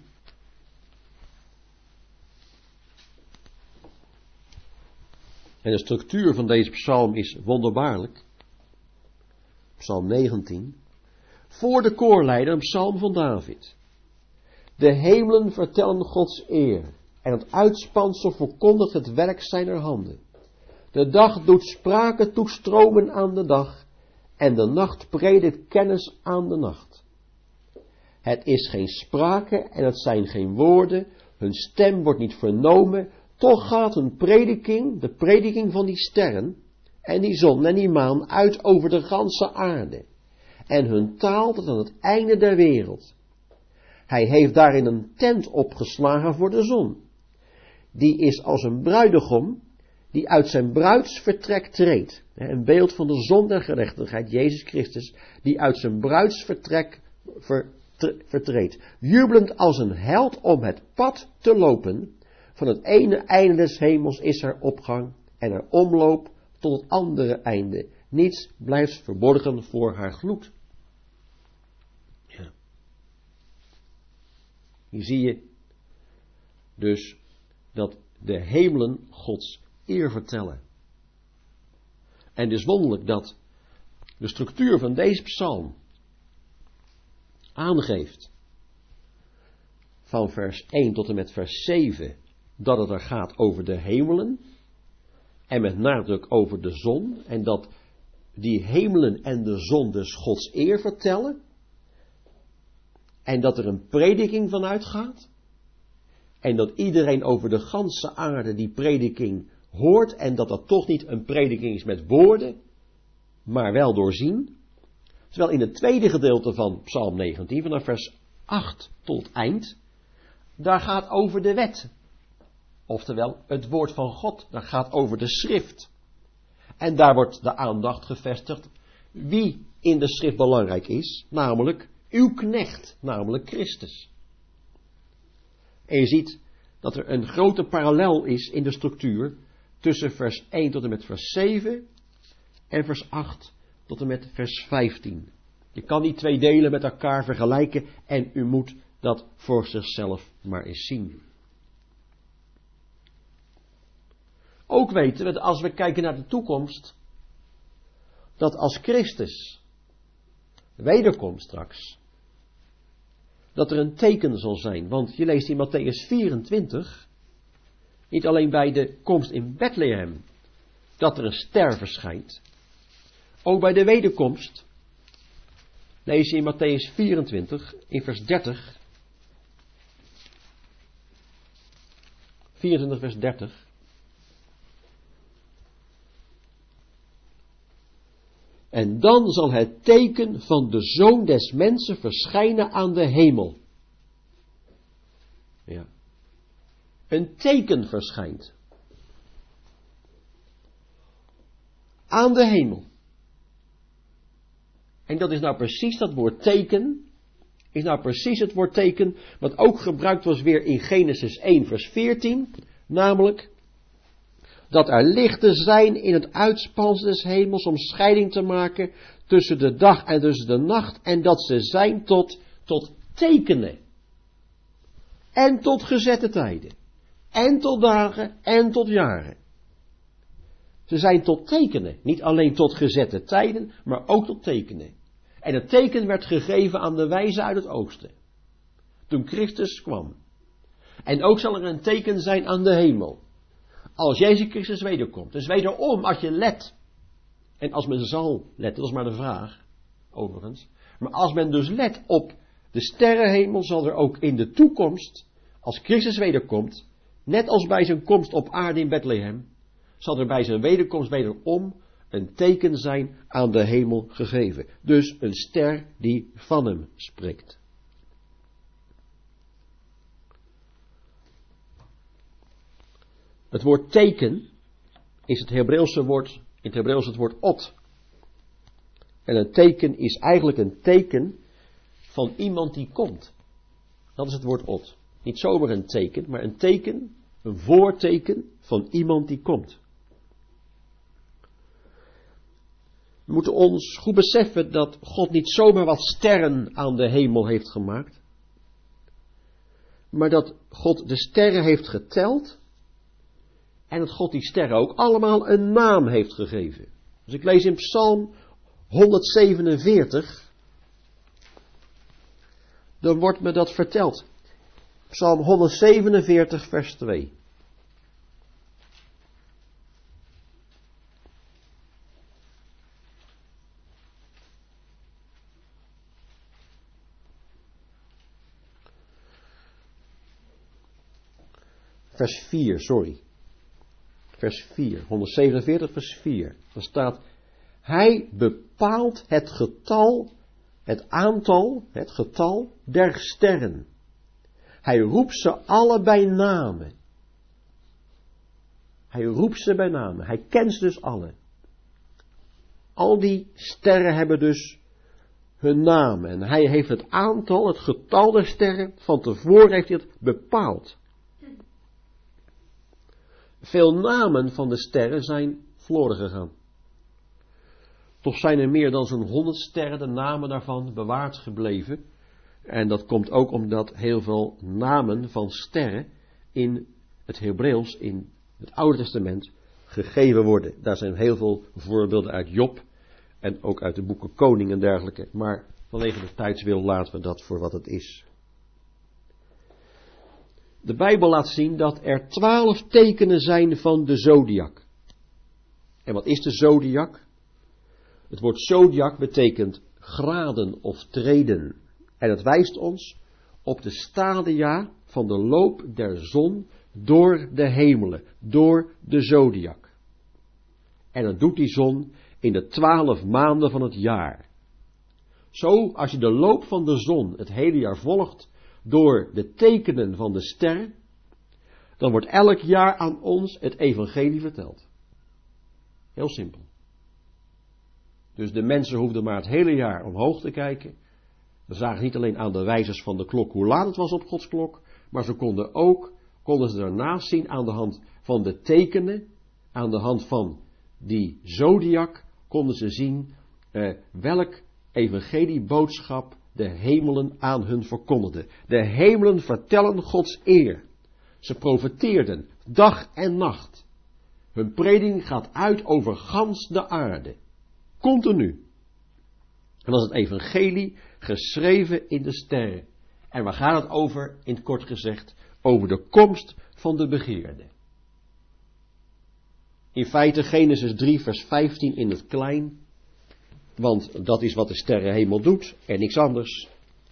En de structuur van deze psalm is wonderbaarlijk. Psalm 19. Voor de koorleider een psalm van David. De hemelen vertellen Gods eer. En het uitspansel verkondigt het werk zijner handen. De dag doet sprake toestromen aan de dag. En de nacht predikt kennis aan de nacht. Het is geen sprake en het zijn geen woorden. Hun stem wordt niet vernomen. Toch gaat hun prediking, de prediking van die sterren, en die zon en die maan uit over de ganse aarde, en hun taal tot aan het einde der wereld. Hij heeft daarin een tent opgeslagen voor de zon. Die is als een bruidegom die uit zijn bruidsvertrek treedt. Een beeld van de zon der gerechtigheid, Jezus Christus, die uit zijn bruidsvertrek vertreedt. Jubelend als een held om het pad te lopen. Van het ene einde des hemels is er opgang en er omloop tot het andere einde. Niets blijft verborgen voor haar gloed. Ja. Hier zie je dus dat de hemelen Gods eer vertellen. En het is wonderlijk dat de structuur van deze psalm aangeeft van vers 1 tot en met vers 7 dat het er gaat over de hemelen en met nadruk over de zon en dat die hemelen en de zon dus Gods eer vertellen en dat er een prediking van uitgaat en dat iedereen over de ganse aarde die prediking hoort en dat dat toch niet een prediking is met woorden, maar wel doorzien. Terwijl in het tweede gedeelte van Psalm 19, vanaf vers 8 tot het eind, daar gaat over de wet. Oftewel het woord van God, daar gaat over de schrift. En daar wordt de aandacht gevestigd wie in de schrift belangrijk is, namelijk uw knecht, namelijk Christus. En je ziet dat er een grote parallel is in de structuur tussen vers 1 tot en met vers 7 en vers 8 tot en met vers 15. Je kan die twee delen met elkaar vergelijken en u moet dat voor zichzelf maar eens zien. Ook weten we, als we kijken naar de toekomst, dat als Christus wederkomt straks, dat er een teken zal zijn. Want je leest in Matthäus 24, niet alleen bij de komst in Bethlehem, dat er een ster verschijnt. Ook bij de wederkomst, lees je in Matthäus 24, in vers 30, 24 vers 30. En dan zal het teken van de Zoon des Mensen verschijnen aan de hemel. Ja. Een teken verschijnt. Aan de hemel. En dat is nou precies dat woord teken. Is nou precies het woord teken wat ook gebruikt was weer in Genesis 1 vers 14. Namelijk dat er lichten zijn in het uitspansel des hemels om scheiding te maken tussen de dag en tussen de nacht. En dat ze zijn tot tekenen. En tot gezette tijden. En tot dagen en tot jaren. Ze zijn tot tekenen. Niet alleen tot gezette tijden, maar ook tot tekenen. En het teken werd gegeven aan de wijzen uit het oosten. Toen Christus kwam. En ook zal er een teken zijn aan de hemel. Als Jezus Christus wederkomt. Dus wederom, als je let. En als men zal letten, dat is maar de vraag. Overigens. Maar als men dus let op de sterrenhemel, zal er ook in de toekomst, als Christus wederkomt, net als bij zijn komst op aarde in Bethlehem, zal er bij zijn wederkomst wederom een teken zijn aan de hemel gegeven. Dus een ster die van hem spreekt. Het woord teken is het Hebreeuwse woord, in het Hebreeuws het woord ot. En een teken is eigenlijk een teken van iemand die komt. Dat is het woord ot. Niet zomaar een teken, maar een teken, een voorteken van iemand die komt. We moeten ons goed beseffen dat God niet zomaar wat sterren aan de hemel heeft gemaakt. Maar dat God de sterren heeft geteld. En dat God die sterren ook allemaal een naam heeft gegeven. Dus ik lees in Psalm 147. Dan wordt me dat verteld. Psalm 147 vers 2. Vers 4, sorry. vers 4. 147 vers 4. Daar staat, hij bepaalt het getal der sterren. Hij roept ze alle bij namen. Hij kent ze dus alle. Al die sterren hebben dus hun namen. En hij heeft het getal der sterren, van tevoren heeft hij het bepaald. Veel namen van de sterren zijn verloren gegaan. Toch zijn er meer dan zo'n 100 sterren, de namen daarvan, bewaard gebleven. En dat komt ook omdat heel veel namen van sterren in het Hebreeuws, in het Oude Testament, gegeven worden. Daar zijn heel veel voorbeelden uit Job en ook uit de boeken Koning en dergelijke. Maar vanwege de tijdswil laten we dat voor wat het is. De Bijbel laat zien dat er 12 tekenen zijn van de zodiac. En wat is de zodiac? Het woord zodiac betekent graden of treden. En het wijst ons op de stadia van de loop der zon door de hemelen, door de zodiac. En dat doet die zon in de 12 maanden van het jaar. Zo, als je de loop van de zon het hele jaar volgt door de tekenen van de sterren, dan wordt elk jaar aan ons het evangelie verteld. Heel simpel. Dus de mensen hoefden maar het hele jaar omhoog te kijken. Ze zagen niet alleen aan de wijzers van de klok hoe laat het was op Gods klok, maar ze konden ze daarnaast zien aan de hand van de tekenen, aan de hand van die zodiac, konden ze zien welk evangelieboodschap de hemelen aan hun verkondigden. De hemelen vertellen Gods eer. Ze profeteerden dag en nacht. Hun preding gaat uit over gans de aarde. Continu. En dat is het evangelie geschreven in de sterren. En waar gaat het over, in het kort gezegd, over de komst van de begeerde. In feite Genesis 3 vers 15 in het klein, want dat is wat de sterrenhemel doet en niks anders.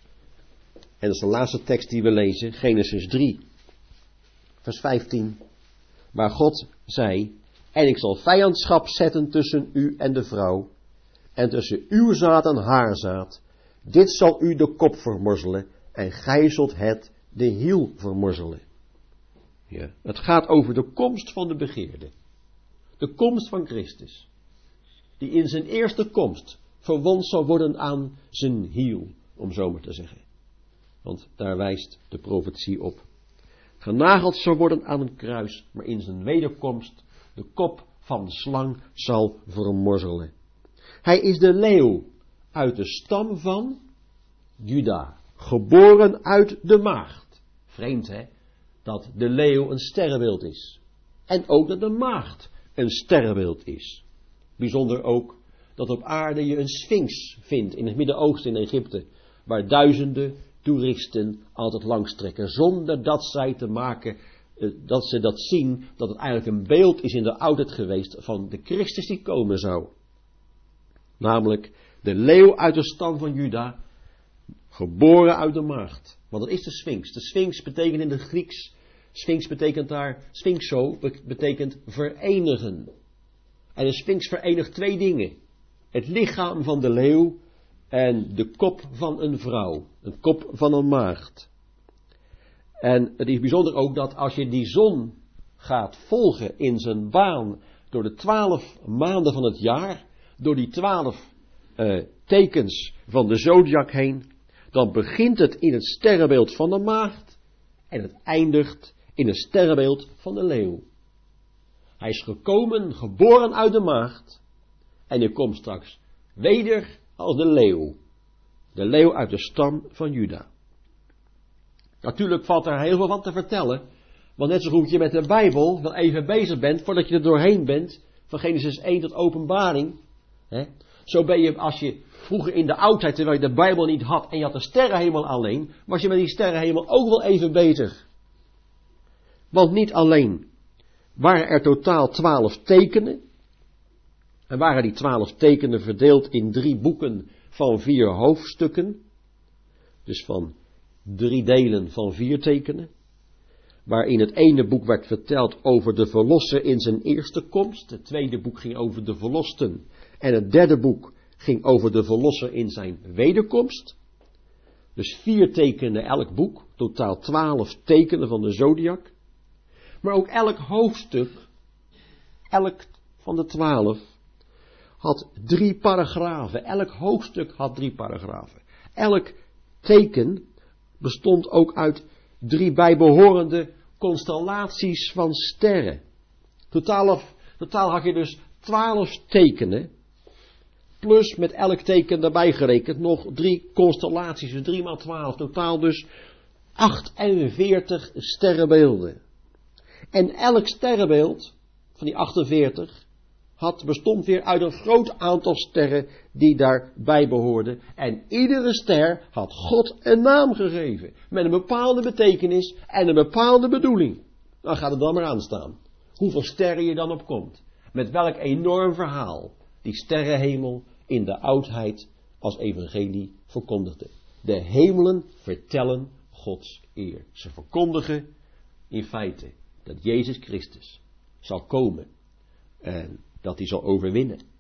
En dat is de laatste tekst die we lezen, Genesis 3 vers 15. Maar God zei, en ik zal vijandschap zetten tussen u en de vrouw, en tussen uw zaad en haar zaad. Dit zal u de kop vermorzelen, en gij zult het de hiel vermorzelen. Ja, het gaat over de komst van de begeerde. De komst van Christus. Die in zijn eerste komst verwond zal worden aan zijn hiel, om zo maar te zeggen. Want daar wijst de profetie op. Genageld zal worden aan een kruis, maar in zijn wederkomst de kop van de slang zal vermorzelen. Hij is de leeuw uit de stam van Juda, geboren uit de maagd. Vreemd hè, dat de leeuw een sterrenbeeld is. En ook dat de maagd een sterrenbeeld is. Bijzonder ook dat op aarde je een Sphinx vindt in het Midden-Oosten in Egypte, waar duizenden toeristen altijd langstrekken, zonder dat zij dat ze dat zien, dat het eigenlijk een beeld is in de oudheid geweest van de Christus die komen zou. Namelijk de leeuw uit de stam van Juda, geboren uit de maagd. Want dat is de Sphinx. De Sphinx betekent in het Grieks, Sphinx betekent daar, Sphinxo betekent verenigen. En de Sphinx verenigt 2 dingen. Het lichaam van de leeuw en de kop van een vrouw. Een kop van een maagd. En het is bijzonder ook dat als je die zon gaat volgen in zijn baan door de 12 maanden van het jaar, door die 12 tekens van de zodiac heen, dan begint het in het sterrenbeeld van de maagd en het eindigt in het sterrenbeeld van de leeuw. Hij is gekomen, geboren uit de maagd, en hij komt straks weder als de leeuw. De leeuw uit de stam van Juda. Natuurlijk valt er heel veel van te vertellen, want net zo goed je met de Bijbel wel even bezig bent, voordat je er doorheen bent, van Genesis 1 tot Openbaring. Zo ben je, als je vroeger in de oudheid, terwijl je de Bijbel niet had en je had de sterrenhemel alleen, was je met die sterrenhemel ook wel even bezig. Want niet alleen waren er totaal 12 tekenen, en waren die 12 tekenen verdeeld in 3 boeken van 4 hoofdstukken, dus van 3 delen van 4 tekenen, waarin het ene boek werd verteld over de verlosser in zijn eerste komst. Het tweede boek ging over de verlosten. En het derde boek ging over de verlosser in zijn wederkomst. Dus 4 tekenen elk boek, totaal 12 tekenen van de zodiac. Maar ook elk hoofdstuk, elk van de 12, had 3 paragrafen. Elk hoofdstuk had 3 paragrafen. Elk teken bestond ook uit 3 bijbehorende constellaties van sterren. Totaal had je dus 12 tekenen. Plus met elk teken daarbij gerekend nog 3 constellaties. Dus 3 x 12. Totaal dus 48 sterrenbeelden. En elk sterrenbeeld van die 48 bestond weer uit een groot aantal sterren die daarbij behoorden. En iedere ster had God een naam gegeven. Met een bepaalde betekenis en een bepaalde bedoeling. Dan gaat het dan maar aan staan. Hoeveel sterren je dan op komt. Met welk enorm verhaal die sterrenhemel in de oudheid als evangelie verkondigde. De hemelen vertellen Gods eer. Ze verkondigen in feite dat Jezus Christus zal komen en dat hij zal overwinnen.